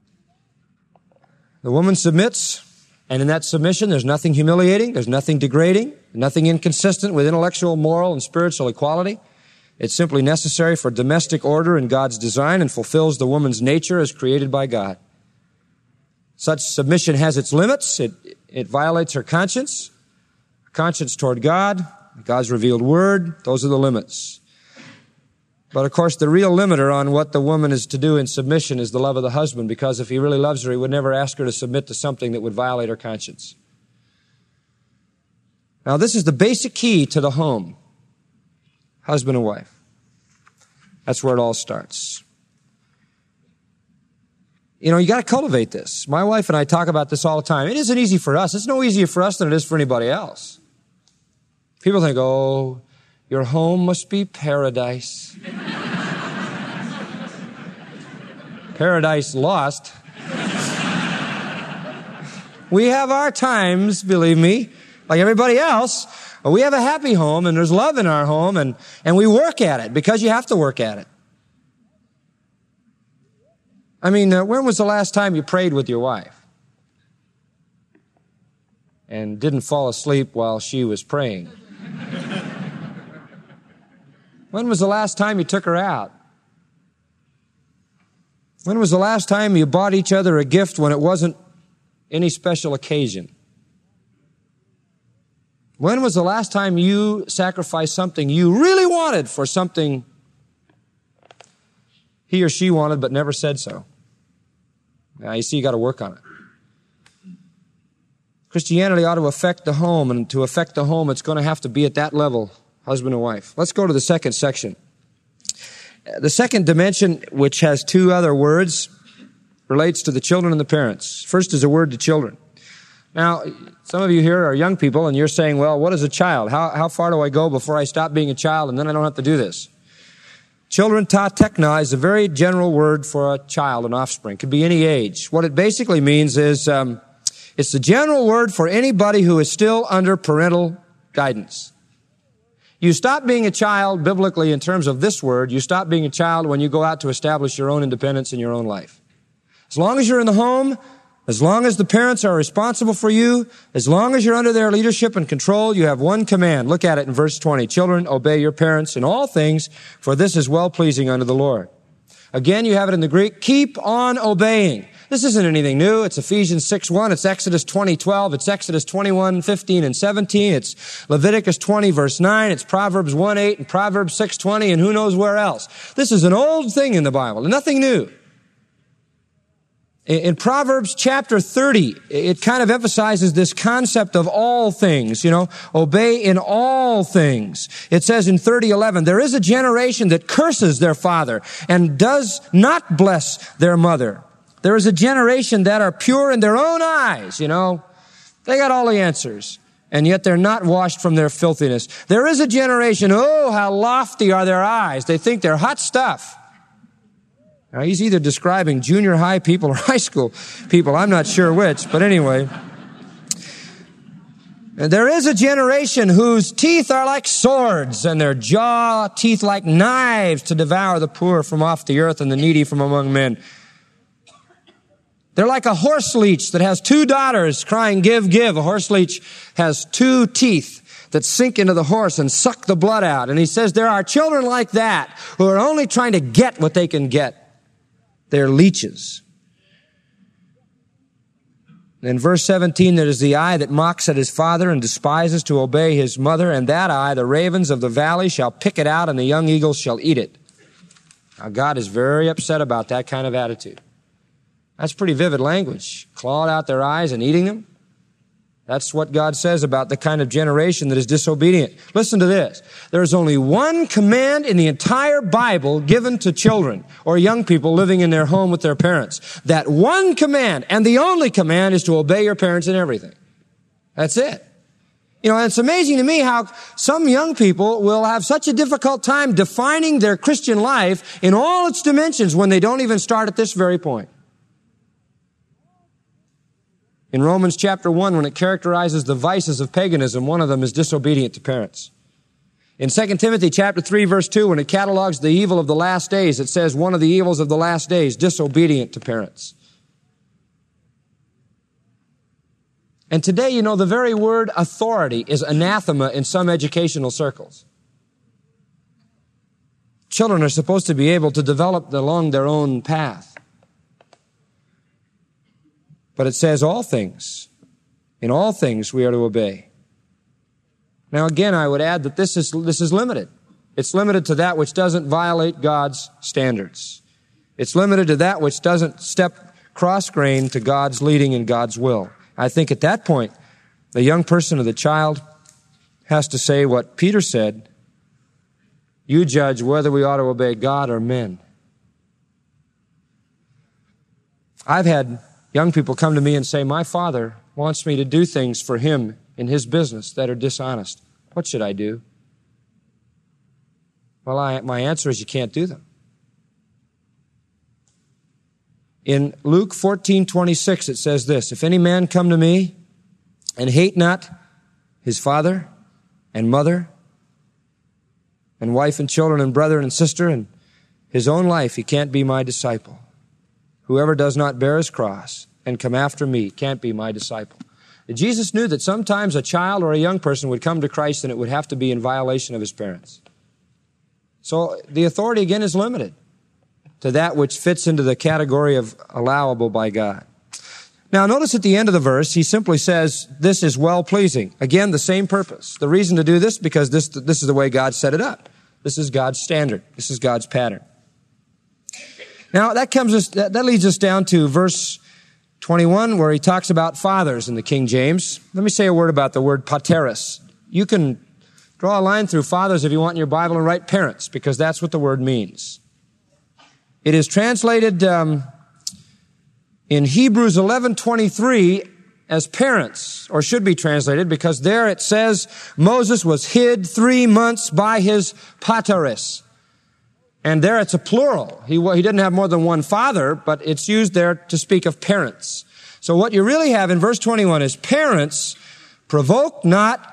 The woman submits, and in that submission, there's nothing humiliating, there's nothing degrading, nothing inconsistent with intellectual, moral, and spiritual equality. It's simply necessary for domestic order in God's design and fulfills the woman's nature as created by God. Such submission has its limits. It, it violates her conscience, her conscience toward God, God's revealed word. Those are the limits. But of course, the real limiter on what the woman is to do in submission is the love of the husband, because if he really loves her, he would never ask her to submit to something that would violate her conscience. Now, this is the basic key to the home. Husband and wife. That's where it all starts. You know, you got to cultivate this. My wife and I talk about this all the time. It isn't easy for us. It's no easier for us than it is for anybody else. People think, oh, your home must be paradise. Paradise lost. We have our times, believe me, like everybody else. But we have a happy home, and there's love in our home, and, and we work at it because you have to work at it. I mean, uh, when was the last time you prayed with your wife and didn't fall asleep while she was praying? When was the last time you took her out? When was the last time you bought each other a gift when it wasn't any special occasion? When was the last time you sacrificed something you really wanted for something he or she wanted but never said so? Now, you see, you got to work on it. Christianity ought to affect the home, and to affect the home, it's going to have to be at that level, husband and wife. Let's go to the second section. The second dimension, which has two other words, relates to the children and the parents. First is a word to children. Now, some of you here are young people, and you're saying, well, what is a child? How, how far do I go before I stop being a child, and then I don't have to do this? Children, ta tekna, is a very general word for a child, an offspring. It could be any age. What it basically means is um, it's the general word for anybody who is still under parental guidance. You stop being a child, biblically, in terms of this word, you stop being a child when you go out to establish your own independence in your own life. As long as you're in the home, as long as the parents are responsible for you, as long as you're under their leadership and control, you have one command. Look at it in verse twenty. Children, obey your parents in all things, for this is well-pleasing unto the Lord. Again, you have it in the Greek. Keep on obeying. This isn't anything new. It's Ephesians six one. It's Exodus twenty twelve. It's Exodus twenty-one fifteen and seventeen. It's Leviticus twenty verse nine. It's Proverbs one eight and Proverbs six twenty and who knows where else. This is an old thing in the Bible, nothing new. In Proverbs chapter thirty, it kind of emphasizes this concept of all things, you know, obey in all things. It says in thirty eleven, there is a generation that curses their father and does not bless their mother. There is a generation that are pure in their own eyes, you know. They got all the answers, and yet they're not washed from their filthiness. There is a generation, oh, how lofty are their eyes. They think they're hot stuff. Now, he's either describing junior high people or high school people. I'm not sure which, but anyway. And there is a generation whose teeth are like swords and their jaw teeth like knives to devour the poor from off the earth and the needy from among men. They're like a horse leech that has two daughters crying, give, give. A horse leech has two teeth that sink into the horse and suck the blood out. And he says there are children like that who are only trying to get what they can get. They're leeches. In verse seventeen, there is the eye that mocks at his father and despises to obey his mother, and that eye, the ravens of the valley shall pick it out, and the young eagles shall eat it. Now, God is very upset about that kind of attitude. That's pretty vivid language. Clawed out their eyes and eating them. That's what God says about the kind of generation that is disobedient. Listen to this. There is only one command in the entire Bible given to children or young people living in their home with their parents. That one command, and the only command, is to obey your parents in everything. That's it. You know, and it's amazing to me how some young people will have such a difficult time defining their Christian life in all its dimensions when they don't even start at this very point. In Romans chapter one, when it characterizes the vices of paganism, one of them is disobedient to parents. In Second Timothy chapter three, verse two, when it catalogs the evil of the last days, it says one of the evils of the last days, disobedient to parents. And today, you know, the very word authority is anathema in some educational circles. Children are supposed to be able to develop along their own path. But it says all things. In all things we are to obey. Now again, I would add that this is, this is limited. It's limited to that which doesn't violate God's standards. It's limited to that which doesn't step cross-grain to God's leading and God's will. I think at that point, the young person or the child has to say what Peter said, you judge whether we ought to obey God or men. I've had young people come to me and say, my father wants me to do things for him in his business that are dishonest. What should I do? Well, I, my answer is you can't do them. In Luke fourteen twenty-six, it says this, if any man come to me and hate not his father and mother and wife and children and brother and sister and his own life, he can't be my disciple. Whoever does not bear his cross and come after me can't be my disciple. Jesus knew that sometimes a child or a young person would come to Christ and it would have to be in violation of his parents. So the authority again is limited to that which fits into the category of allowable by God. Now notice at the end of the verse, he simply says, this is well-pleasing. Again, the same purpose. The reason to do this, because this, this is the way God set it up. This is God's standard. This is God's pattern. Now, that comes us, that, that leads us down to verse twenty-one, where he talks about fathers in the King James. Let me say a word about the word pateros. You can draw a line through fathers if you want in your Bible and write parents, because that's what the word means. It is translated um, in Hebrews eleven twenty-three as parents, or should be translated, because there it says Moses was hid three months by his pateros. And there it's a plural. He, he didn't have more than one father, but it's used there to speak of parents. So what you really have in verse twenty-one is parents, provoke not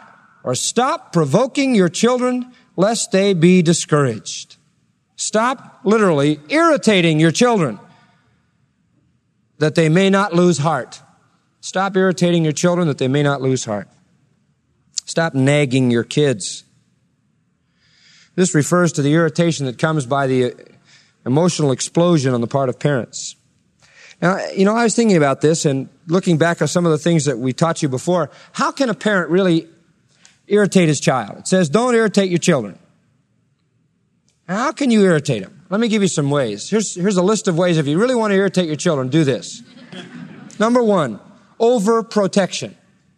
Or stop provoking your children lest they be discouraged. Stop literally irritating your children that they may not lose heart. Stop irritating your children that they may not lose heart. Stop nagging your kids. This refers to the irritation that comes by the emotional explosion on the part of parents. Now, you know, I was thinking about this and looking back at some of the things that we taught you before. How can a parent really irritate his child? It says, don't irritate your children. Now, how can you irritate them? Let me give you some ways. Here's, here's a list of ways. If you really want to irritate your children, do this. Number one, overprotection.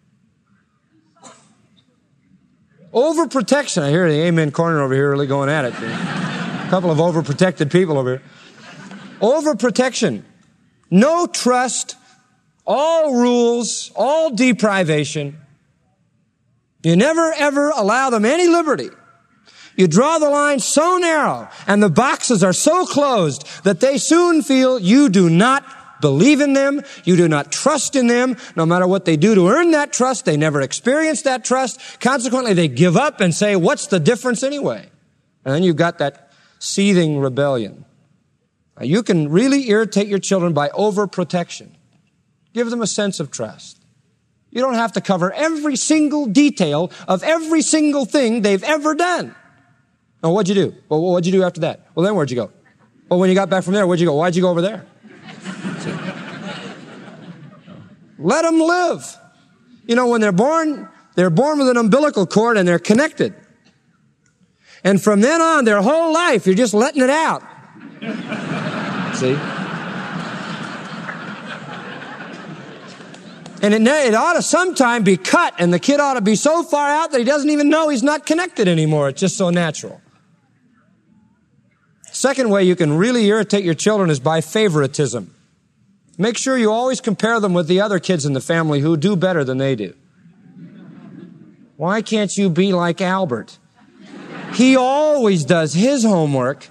Overprotection. I hear the amen corner over here really going at it. A couple of overprotected people over here. Overprotection. No trust. All rules. All deprivation. You never ever allow them any liberty. You draw the line so narrow and the boxes are so closed that they soon feel you do not believe in them. You do not trust in them. No matter what they do to earn that trust, they never experience that trust. Consequently, they give up and say, what's the difference anyway? And then you've got that seething rebellion. Now, you can really irritate your children by overprotection. Give them a sense of trust. You don't have to cover every single detail of every single thing they've ever done. Now, what'd you do? Well, what'd you do after that? Well, then where'd you go? Well, when you got back from there, where'd you go? Why'd you go over there? Let them live. You know, when they're born, they're born with an umbilical cord and they're connected. And from then on, their whole life, you're just letting it out. See? And it, it ought to sometime be cut, and the kid ought to be so far out that he doesn't even know he's not connected anymore. It's just so natural. Second way you can really irritate your children is by favoritism. Make sure you always compare them with the other kids in the family who do better than they do. Why can't you be like Albert? He always does his homework.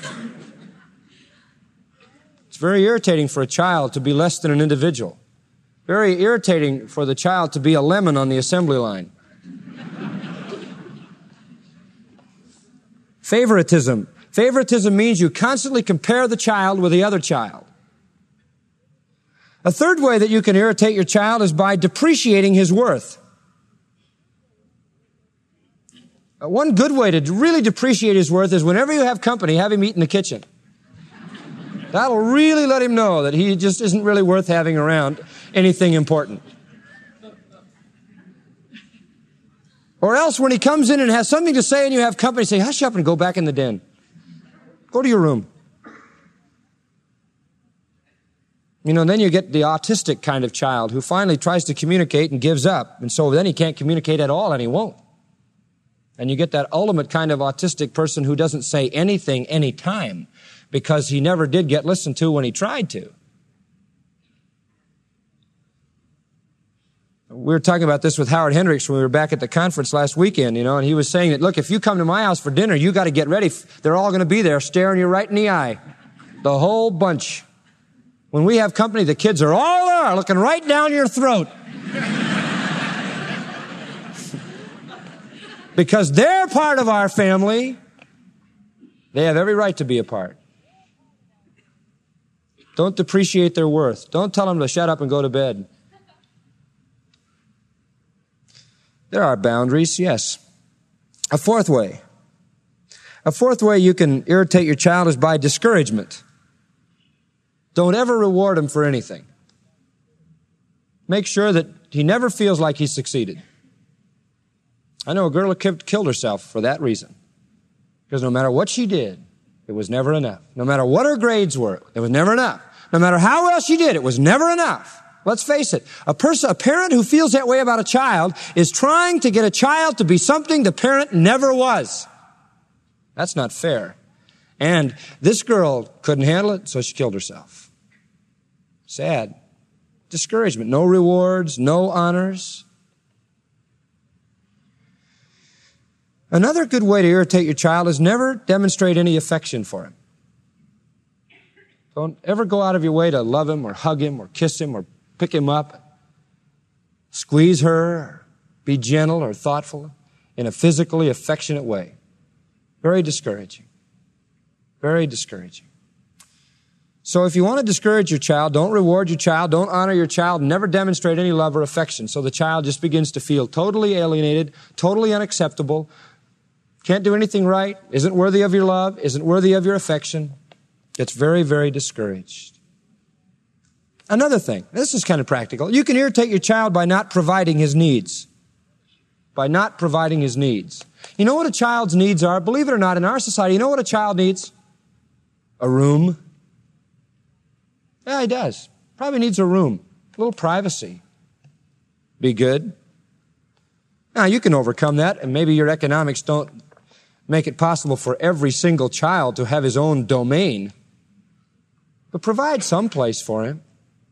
It's very irritating for a child to be less than an individual. Very irritating for the child to be a lemon on the assembly line. Favoritism. Favoritism means you constantly compare the child with the other child. A third way that you can irritate your child is by depreciating his worth. One good way to really depreciate his worth is whenever you have company, have him eat in the kitchen. That'll really let him know that he just isn't really worth having around anything important. Or else when he comes in and has something to say and you have company, say, hush up and go back in the den. Go to your room. You know, then you get the autistic kind of child who finally tries to communicate and gives up. And so then he can't communicate at all and he won't. And you get that ultimate kind of autistic person who doesn't say anything anytime because he never did get listened to when he tried to. We were talking about this with Howard Hendricks when we were back at the conference last weekend, you know, and he was saying that, look, if you come to my house for dinner, you got to get ready. They're all going to be there staring you right in the eye. The whole bunch. When we have company, the kids are all there looking right down your throat. Because they're part of our family. They have every right to be a part. Don't depreciate their worth. Don't tell them to shut up and go to bed. There are boundaries, yes. A fourth way. A fourth way you can irritate your child is by discouragement. Don't ever reward him for anything. Make sure that he never feels like he's succeeded. I know a girl who killed herself for that reason. Because no matter what she did, it was never enough. No matter what her grades were, it was never enough. No matter how well she did, it was never enough. Let's face it. A person, a parent who feels that way about a child is trying to get a child to be something the parent never was. That's not fair. And this girl couldn't handle it, so she killed herself. Sad. Discouragement. No rewards, no honors. Another good way to irritate your child is never demonstrate any affection for him. Don't ever go out of your way to love him or hug him or kiss him or pick him up, squeeze her, or be gentle or thoughtful. in a physically affectionate way. Very discouraging. Very discouraging. So if you want to discourage your child, don't reward your child, don't honor your child, never demonstrate any love or affection. So the child just begins to feel totally alienated, totally unacceptable, can't do anything right, isn't worthy of your love, isn't worthy of your affection. Gets very, very discouraged. Another thing, this is kind of practical. You can irritate your child by not providing his needs. By not providing his needs. You know what a child's needs are? Believe it or not, in our society, you know what a child needs? A room. Yeah, he does. Probably needs a room. A little privacy. Be good. Now, you can overcome that, and maybe your economics don't make it possible for every single child to have his own domain. But provide some place for him.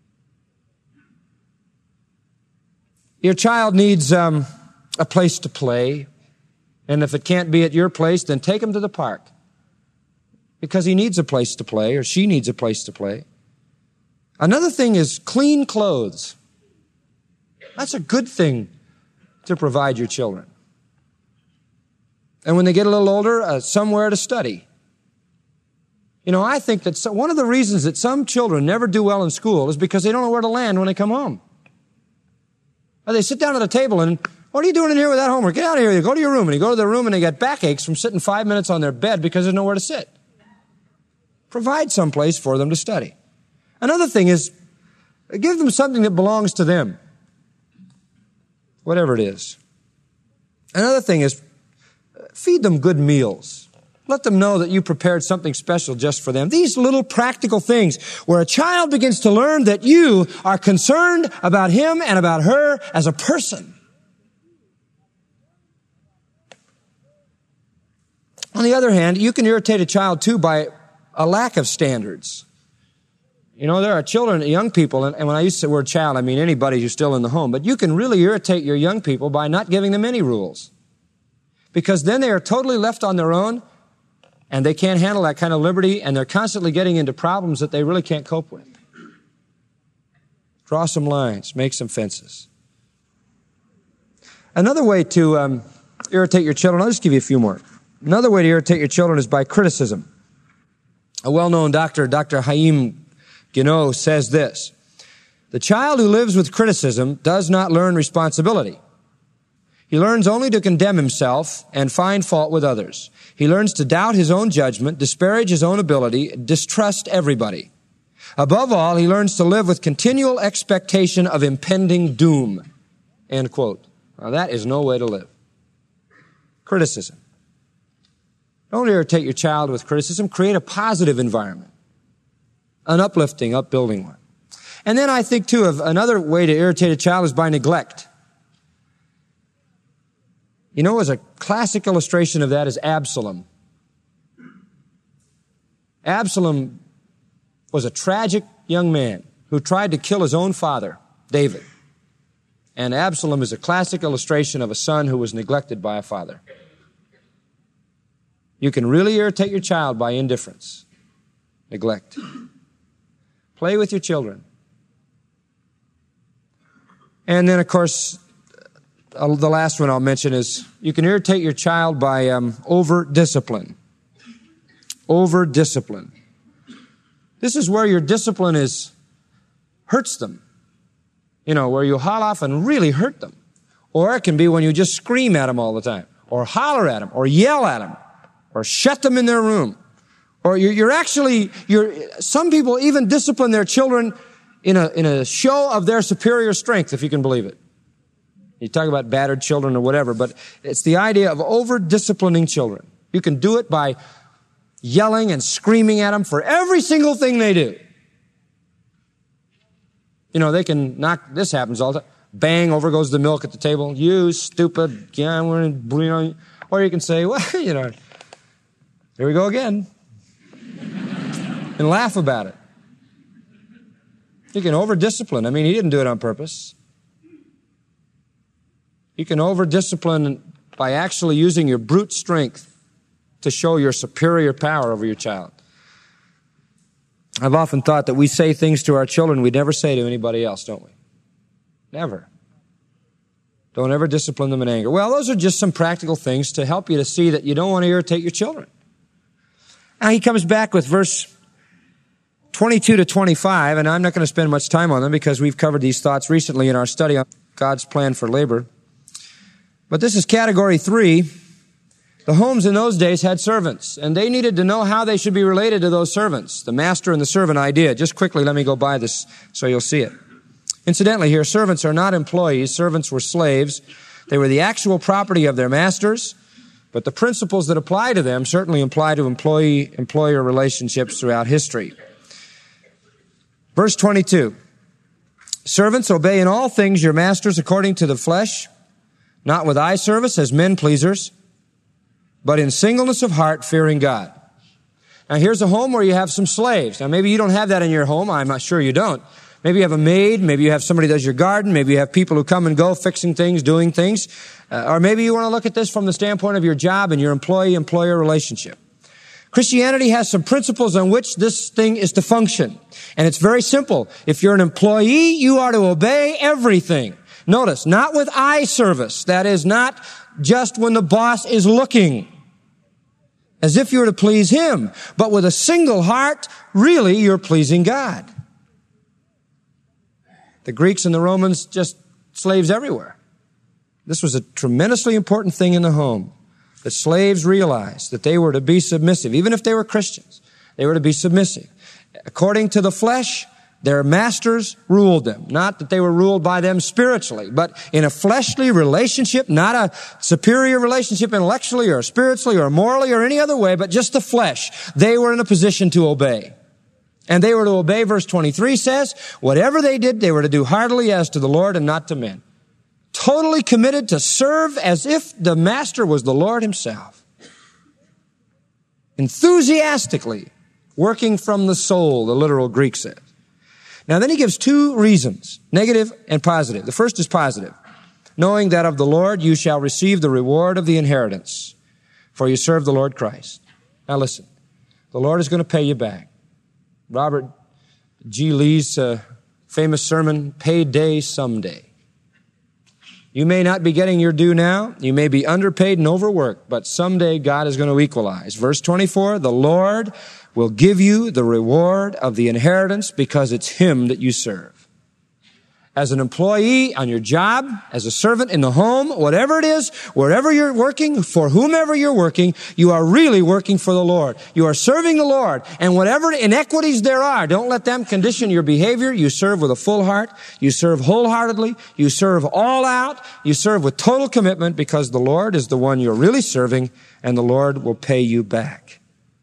Your child needs um, a place to play. And if it can't be at your place, then take him to the park. Because he needs a place to play, or she needs a place to play. Another thing is clean clothes. That's a good thing to provide your children. And when they get a little older, uh, somewhere to study. You know, I think that so, one of the reasons that some children never do well in school is because they don't know where to land when they come home. Or they sit down at a table and, what are you doing in here with that homework? Get out of here. You go to your room. And you go to their room and they get backaches from sitting five minutes on their bed because there's nowhere to sit. Provide some place for them to study. Another thing is, give them something that belongs to them. Whatever it is. Another thing is, feed them good meals. Let them know that you prepared something special just for them. These little practical things where a child begins to learn that you are concerned about him and about her as a person. On the other hand, you can irritate a child too by a lack of standards. You know, there are children, young people, and when I use the word child, I mean anybody who's still in the home, but you can really irritate your young people by not giving them any rules. Because then they are totally left on their own, and they can't handle that kind of liberty, and they're constantly getting into problems that they really can't cope with. Draw some lines, make some fences. Another way to um, irritate your children, I'll just give you a few more. Another way to irritate your children is by criticism. A well-known doctor, Doctor Haim Ginot, says this: the child who lives with criticism does not learn responsibility. He learns only to condemn himself and find fault with others. He learns to doubt his own judgment, disparage his own ability, distrust everybody. Above all, he learns to live with continual expectation of impending doom. End quote. Now that is no way to live. Criticism. Don't irritate your child with criticism. Create a positive environment. An uplifting, upbuilding one. And then I think, too, of another way to irritate a child is by neglect. You know, as a classic illustration of that is Absalom. Absalom was a tragic young man who tried to kill his own father, David. And Absalom is a classic illustration of a son who was neglected by a father. You can really irritate your child by indifference, neglect. Play with your children. And then, of course, uh, the last one I'll mention is you can irritate your child by um, over-discipline. Over-discipline. This is where your discipline is hurts them. You know, where you haul off and really hurt them. Or it can be when you just scream at them all the time, or holler at them, or yell at them, or shut them in their room. Or you're, you're actually, you're, some people even discipline their children in a, in a show of their superior strength, if you can believe it. You talk about battered children or whatever, but it's the idea of over-disciplining children. You can do it by yelling and screaming at them for every single thing they do. You know, they can knock, this happens all the time. Bang, over goes the milk at the table. You stupid, yeah, we're in, you know. Or you can say, well, you know, here we go again. And laugh about it. You can over-discipline. I mean, he didn't do it on purpose. You can over-discipline by actually using your brute strength to show your superior power over your child. I've often thought that we say things to our children we never say to anybody else, don't we? Never. Don't ever discipline them in anger. Well, those are just some practical things to help you to see that you don't want to irritate your children. Now he comes back with verse twenty-two to twenty-five, and I'm not going to spend much time on them because we've covered these thoughts recently in our study on God's plan for labor. But this is category three. The homes in those days had servants, and they needed to know how they should be related to those servants. The master and the servant idea. Just quickly, let me go by this so you'll see it. Incidentally, here, servants are not employees. Servants were slaves. They were the actual property of their masters, but the principles that apply to them certainly apply to employee-employer relationships throughout history. Verse twenty-two. Servants, obey in all things your masters according to the flesh, not with eye service as men pleasers, but in singleness of heart, fearing God. Now here's a home where you have some slaves. Now maybe you don't have that in your home. I'm not sure you don't. Maybe you have a maid. Maybe you have somebody who does your garden. Maybe you have people who come and go, fixing things, doing things. Uh, or maybe you want to look at this from the standpoint of your job and your employee-employer relationship. Christianity has some principles on which this thing is to function. And it's very simple. If you're an employee, you are to obey everything. Notice, not with eye service. That is not just when the boss is looking, as if you were to please him, but with a single heart, really you're pleasing God. The Greeks and the Romans, just slaves everywhere. This was a tremendously important thing in the home. The slaves realized that they were to be submissive. Even if they were Christians, they were to be submissive. According to the flesh, their masters ruled them. Not that they were ruled by them spiritually, but in a fleshly relationship, not a superior relationship intellectually or spiritually or morally or any other way, but just the flesh. They were in a position to obey. And they were to obey, verse twenty-three says, whatever they did, they were to do heartily as to the Lord and not to men. Totally committed to serve as if the master was the Lord himself. Enthusiastically working from the soul, the literal Greek says. Now then he gives two reasons, negative and positive. The first is positive. Knowing that of the Lord you shall receive the reward of the inheritance, for you serve the Lord Christ. Now listen, the Lord is going to pay you back. Robert G. Lee's uh, famous sermon, Payday Someday. You may not be getting your due now. You may be underpaid and overworked, but someday God is going to equalize. Verse twenty-four, the Lord will give you the reward of the inheritance because it's Him that you serve. As an employee on your job, as a servant in the home, whatever it is, wherever you're working, for whomever you're working, you are really working for the Lord. You are serving the Lord. And whatever inequities there are, don't let them condition your behavior. You serve with a full heart. You serve wholeheartedly. You serve all out. You serve with total commitment because the Lord is the one you're really serving, and the Lord will pay you back.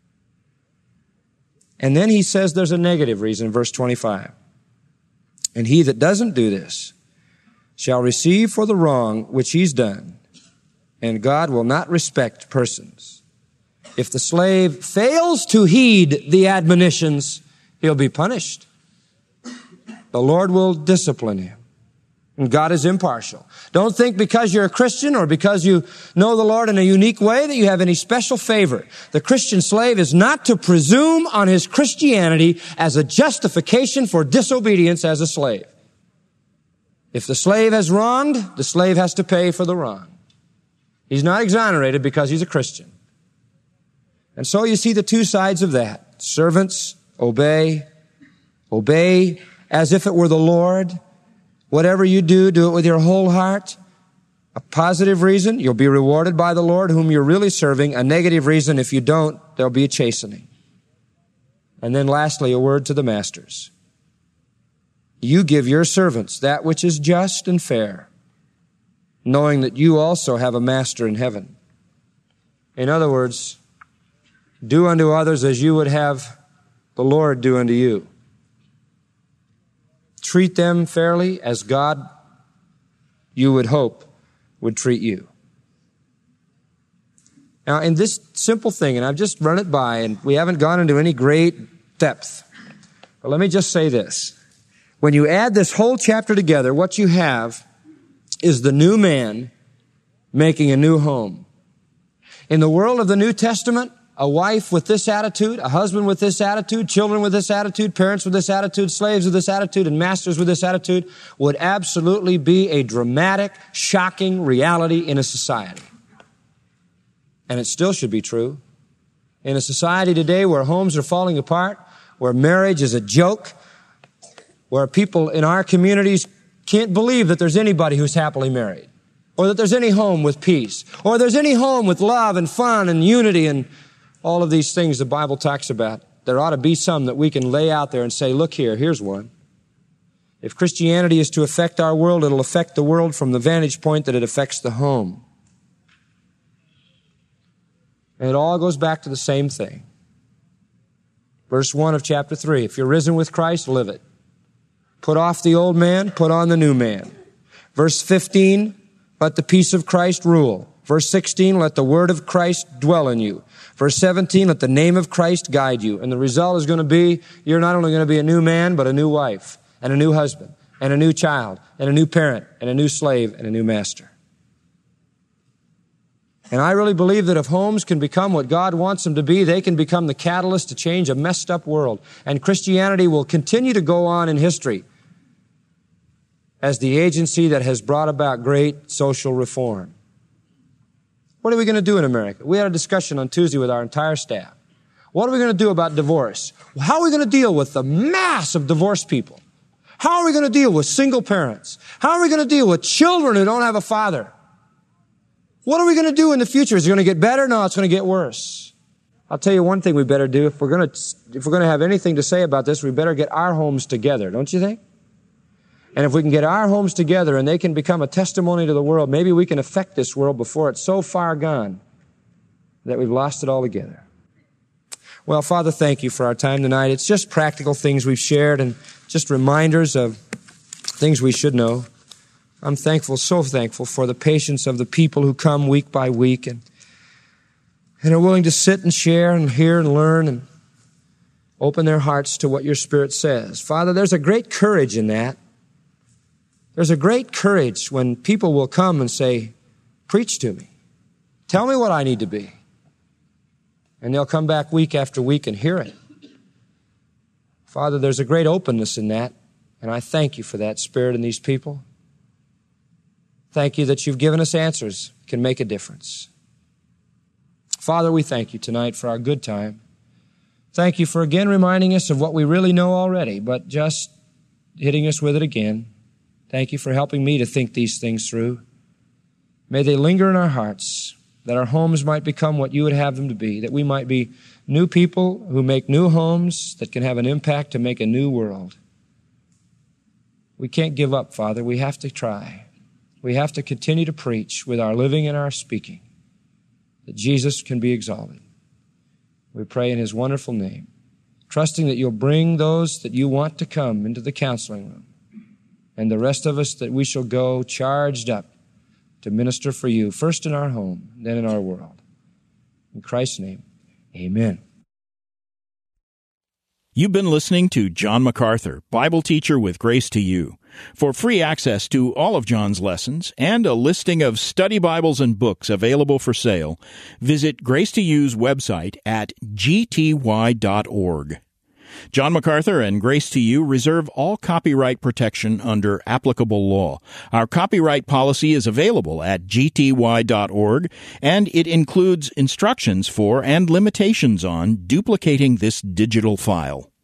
And then he says there's a negative reason, verse twenty-five. And he that doesn't do this shall receive for the wrong which he's done, and God will not respect persons. If the slave fails to heed the admonitions, he'll be punished. The Lord will discipline him. And God is impartial. Don't think because you're a Christian or because you know the Lord in a unique way that you have any special favor. The Christian slave is not to presume on his Christianity as a justification for disobedience as a slave. If the slave has wronged, the slave has to pay for the wrong. He's not exonerated because he's a Christian. And so you see the two sides of that. Servants, obey. Obey as if it were the Lord. Whatever you do, do it with your whole heart. A positive reason, you'll be rewarded by the Lord whom you're really serving. A negative reason, if you don't, there'll be a chastening. And then lastly, a word to the masters. You give your servants that which is just and fair, knowing that you also have a master in heaven. In other words, do unto others as you would have the Lord do unto you. Treat them fairly as God, you would hope, would treat you. Now, in this simple thing, and I've just run it by, and we haven't gone into any great depth, but let me just say this. When you add this whole chapter together, what you have is the new man making a new home. In the world of the New Testament, a wife with this attitude, a husband with this attitude, children with this attitude, parents with this attitude, slaves with this attitude, and masters with this attitude would absolutely be a dramatic, shocking reality in a society. And it still should be true. In a society today where homes are falling apart, where marriage is a joke, where people in our communities can't believe that there's anybody who's happily married, or that there's any home with peace, or there's any home with love and fun and unity and all of these things the Bible talks about. There ought to be some that we can lay out there and say, look here, here's one. If Christianity is to affect our world, it'll affect the world from the vantage point that it affects the home. And it all goes back to the same thing. Verse one of chapter three, if you're risen with Christ, live it. Put off the old man, put on the new man. Verse fifteen, let the peace of Christ rule. Verse sixteen, let the word of Christ dwell in you. Verse seventeen, let the name of Christ guide you. And the result is going to be, you're not only going to be a new man, but a new wife, and a new husband, and a new child, and a new parent, and a new slave, and a new master. And I really believe that if homes can become what God wants them to be, they can become the catalyst to change a messed up world. And Christianity will continue to go on in history as the agency that has brought about great social reform. What are we going to do in America? We had a discussion on Tuesday with our entire staff. What are we going to do about divorce? How are we going to deal with the mass of divorced people? How are we going to deal with single parents? How are we going to deal with children who don't have a father? What are we going to do in the future? Is it going to get better? No, it's going to get worse. I'll tell you one thing we better do. If we're going to, if we're going to have anything to say about this, we better get our homes together, don't you think? And if we can get our homes together and they can become a testimony to the world, maybe we can affect this world before it's so far gone that we've lost it altogether. Well, Father, thank you for our time tonight. It's just practical things we've shared and just reminders of things we should know. I'm thankful, so thankful for the patience of the people who come week by week and, and are willing to sit and share and hear and learn and open their hearts to what your Spirit says. Father, there's a great courage in that. There's a great courage when people will come and say, preach to me. Tell me what I need to be. And they'll come back week after week and hear it. Father, there's a great openness in that, and I thank you for that Spirit in these people. Thank you that you've given us answers that can make a difference. Father, we thank you tonight for our good time. Thank you for again reminding us of what we really know already, but just hitting us with it again. Thank you for helping me to think these things through. May they linger in our hearts, that our homes might become what you would have them to be, that we might be new people who make new homes that can have an impact to make a new world. We can't give up, Father. We have to try. We have to continue to preach with our living and our speaking that Jesus can be exalted. We pray in his wonderful name, trusting that you'll bring those that you want to come into the counseling room, and the rest of us that we shall go charged up to minister for you, first in our home, then in our world. In Christ's name, amen. You've been listening to John MacArthur, Bible teacher with Grace to You. For free access to all of John's lessons and a listing of study Bibles and books available for sale, visit Grace to You's website at g t y dot org. John MacArthur and Grace to You reserve all copyright protection under applicable law. Our copyright policy is available at g t y dot org, and it includes instructions for and limitations on duplicating this digital file.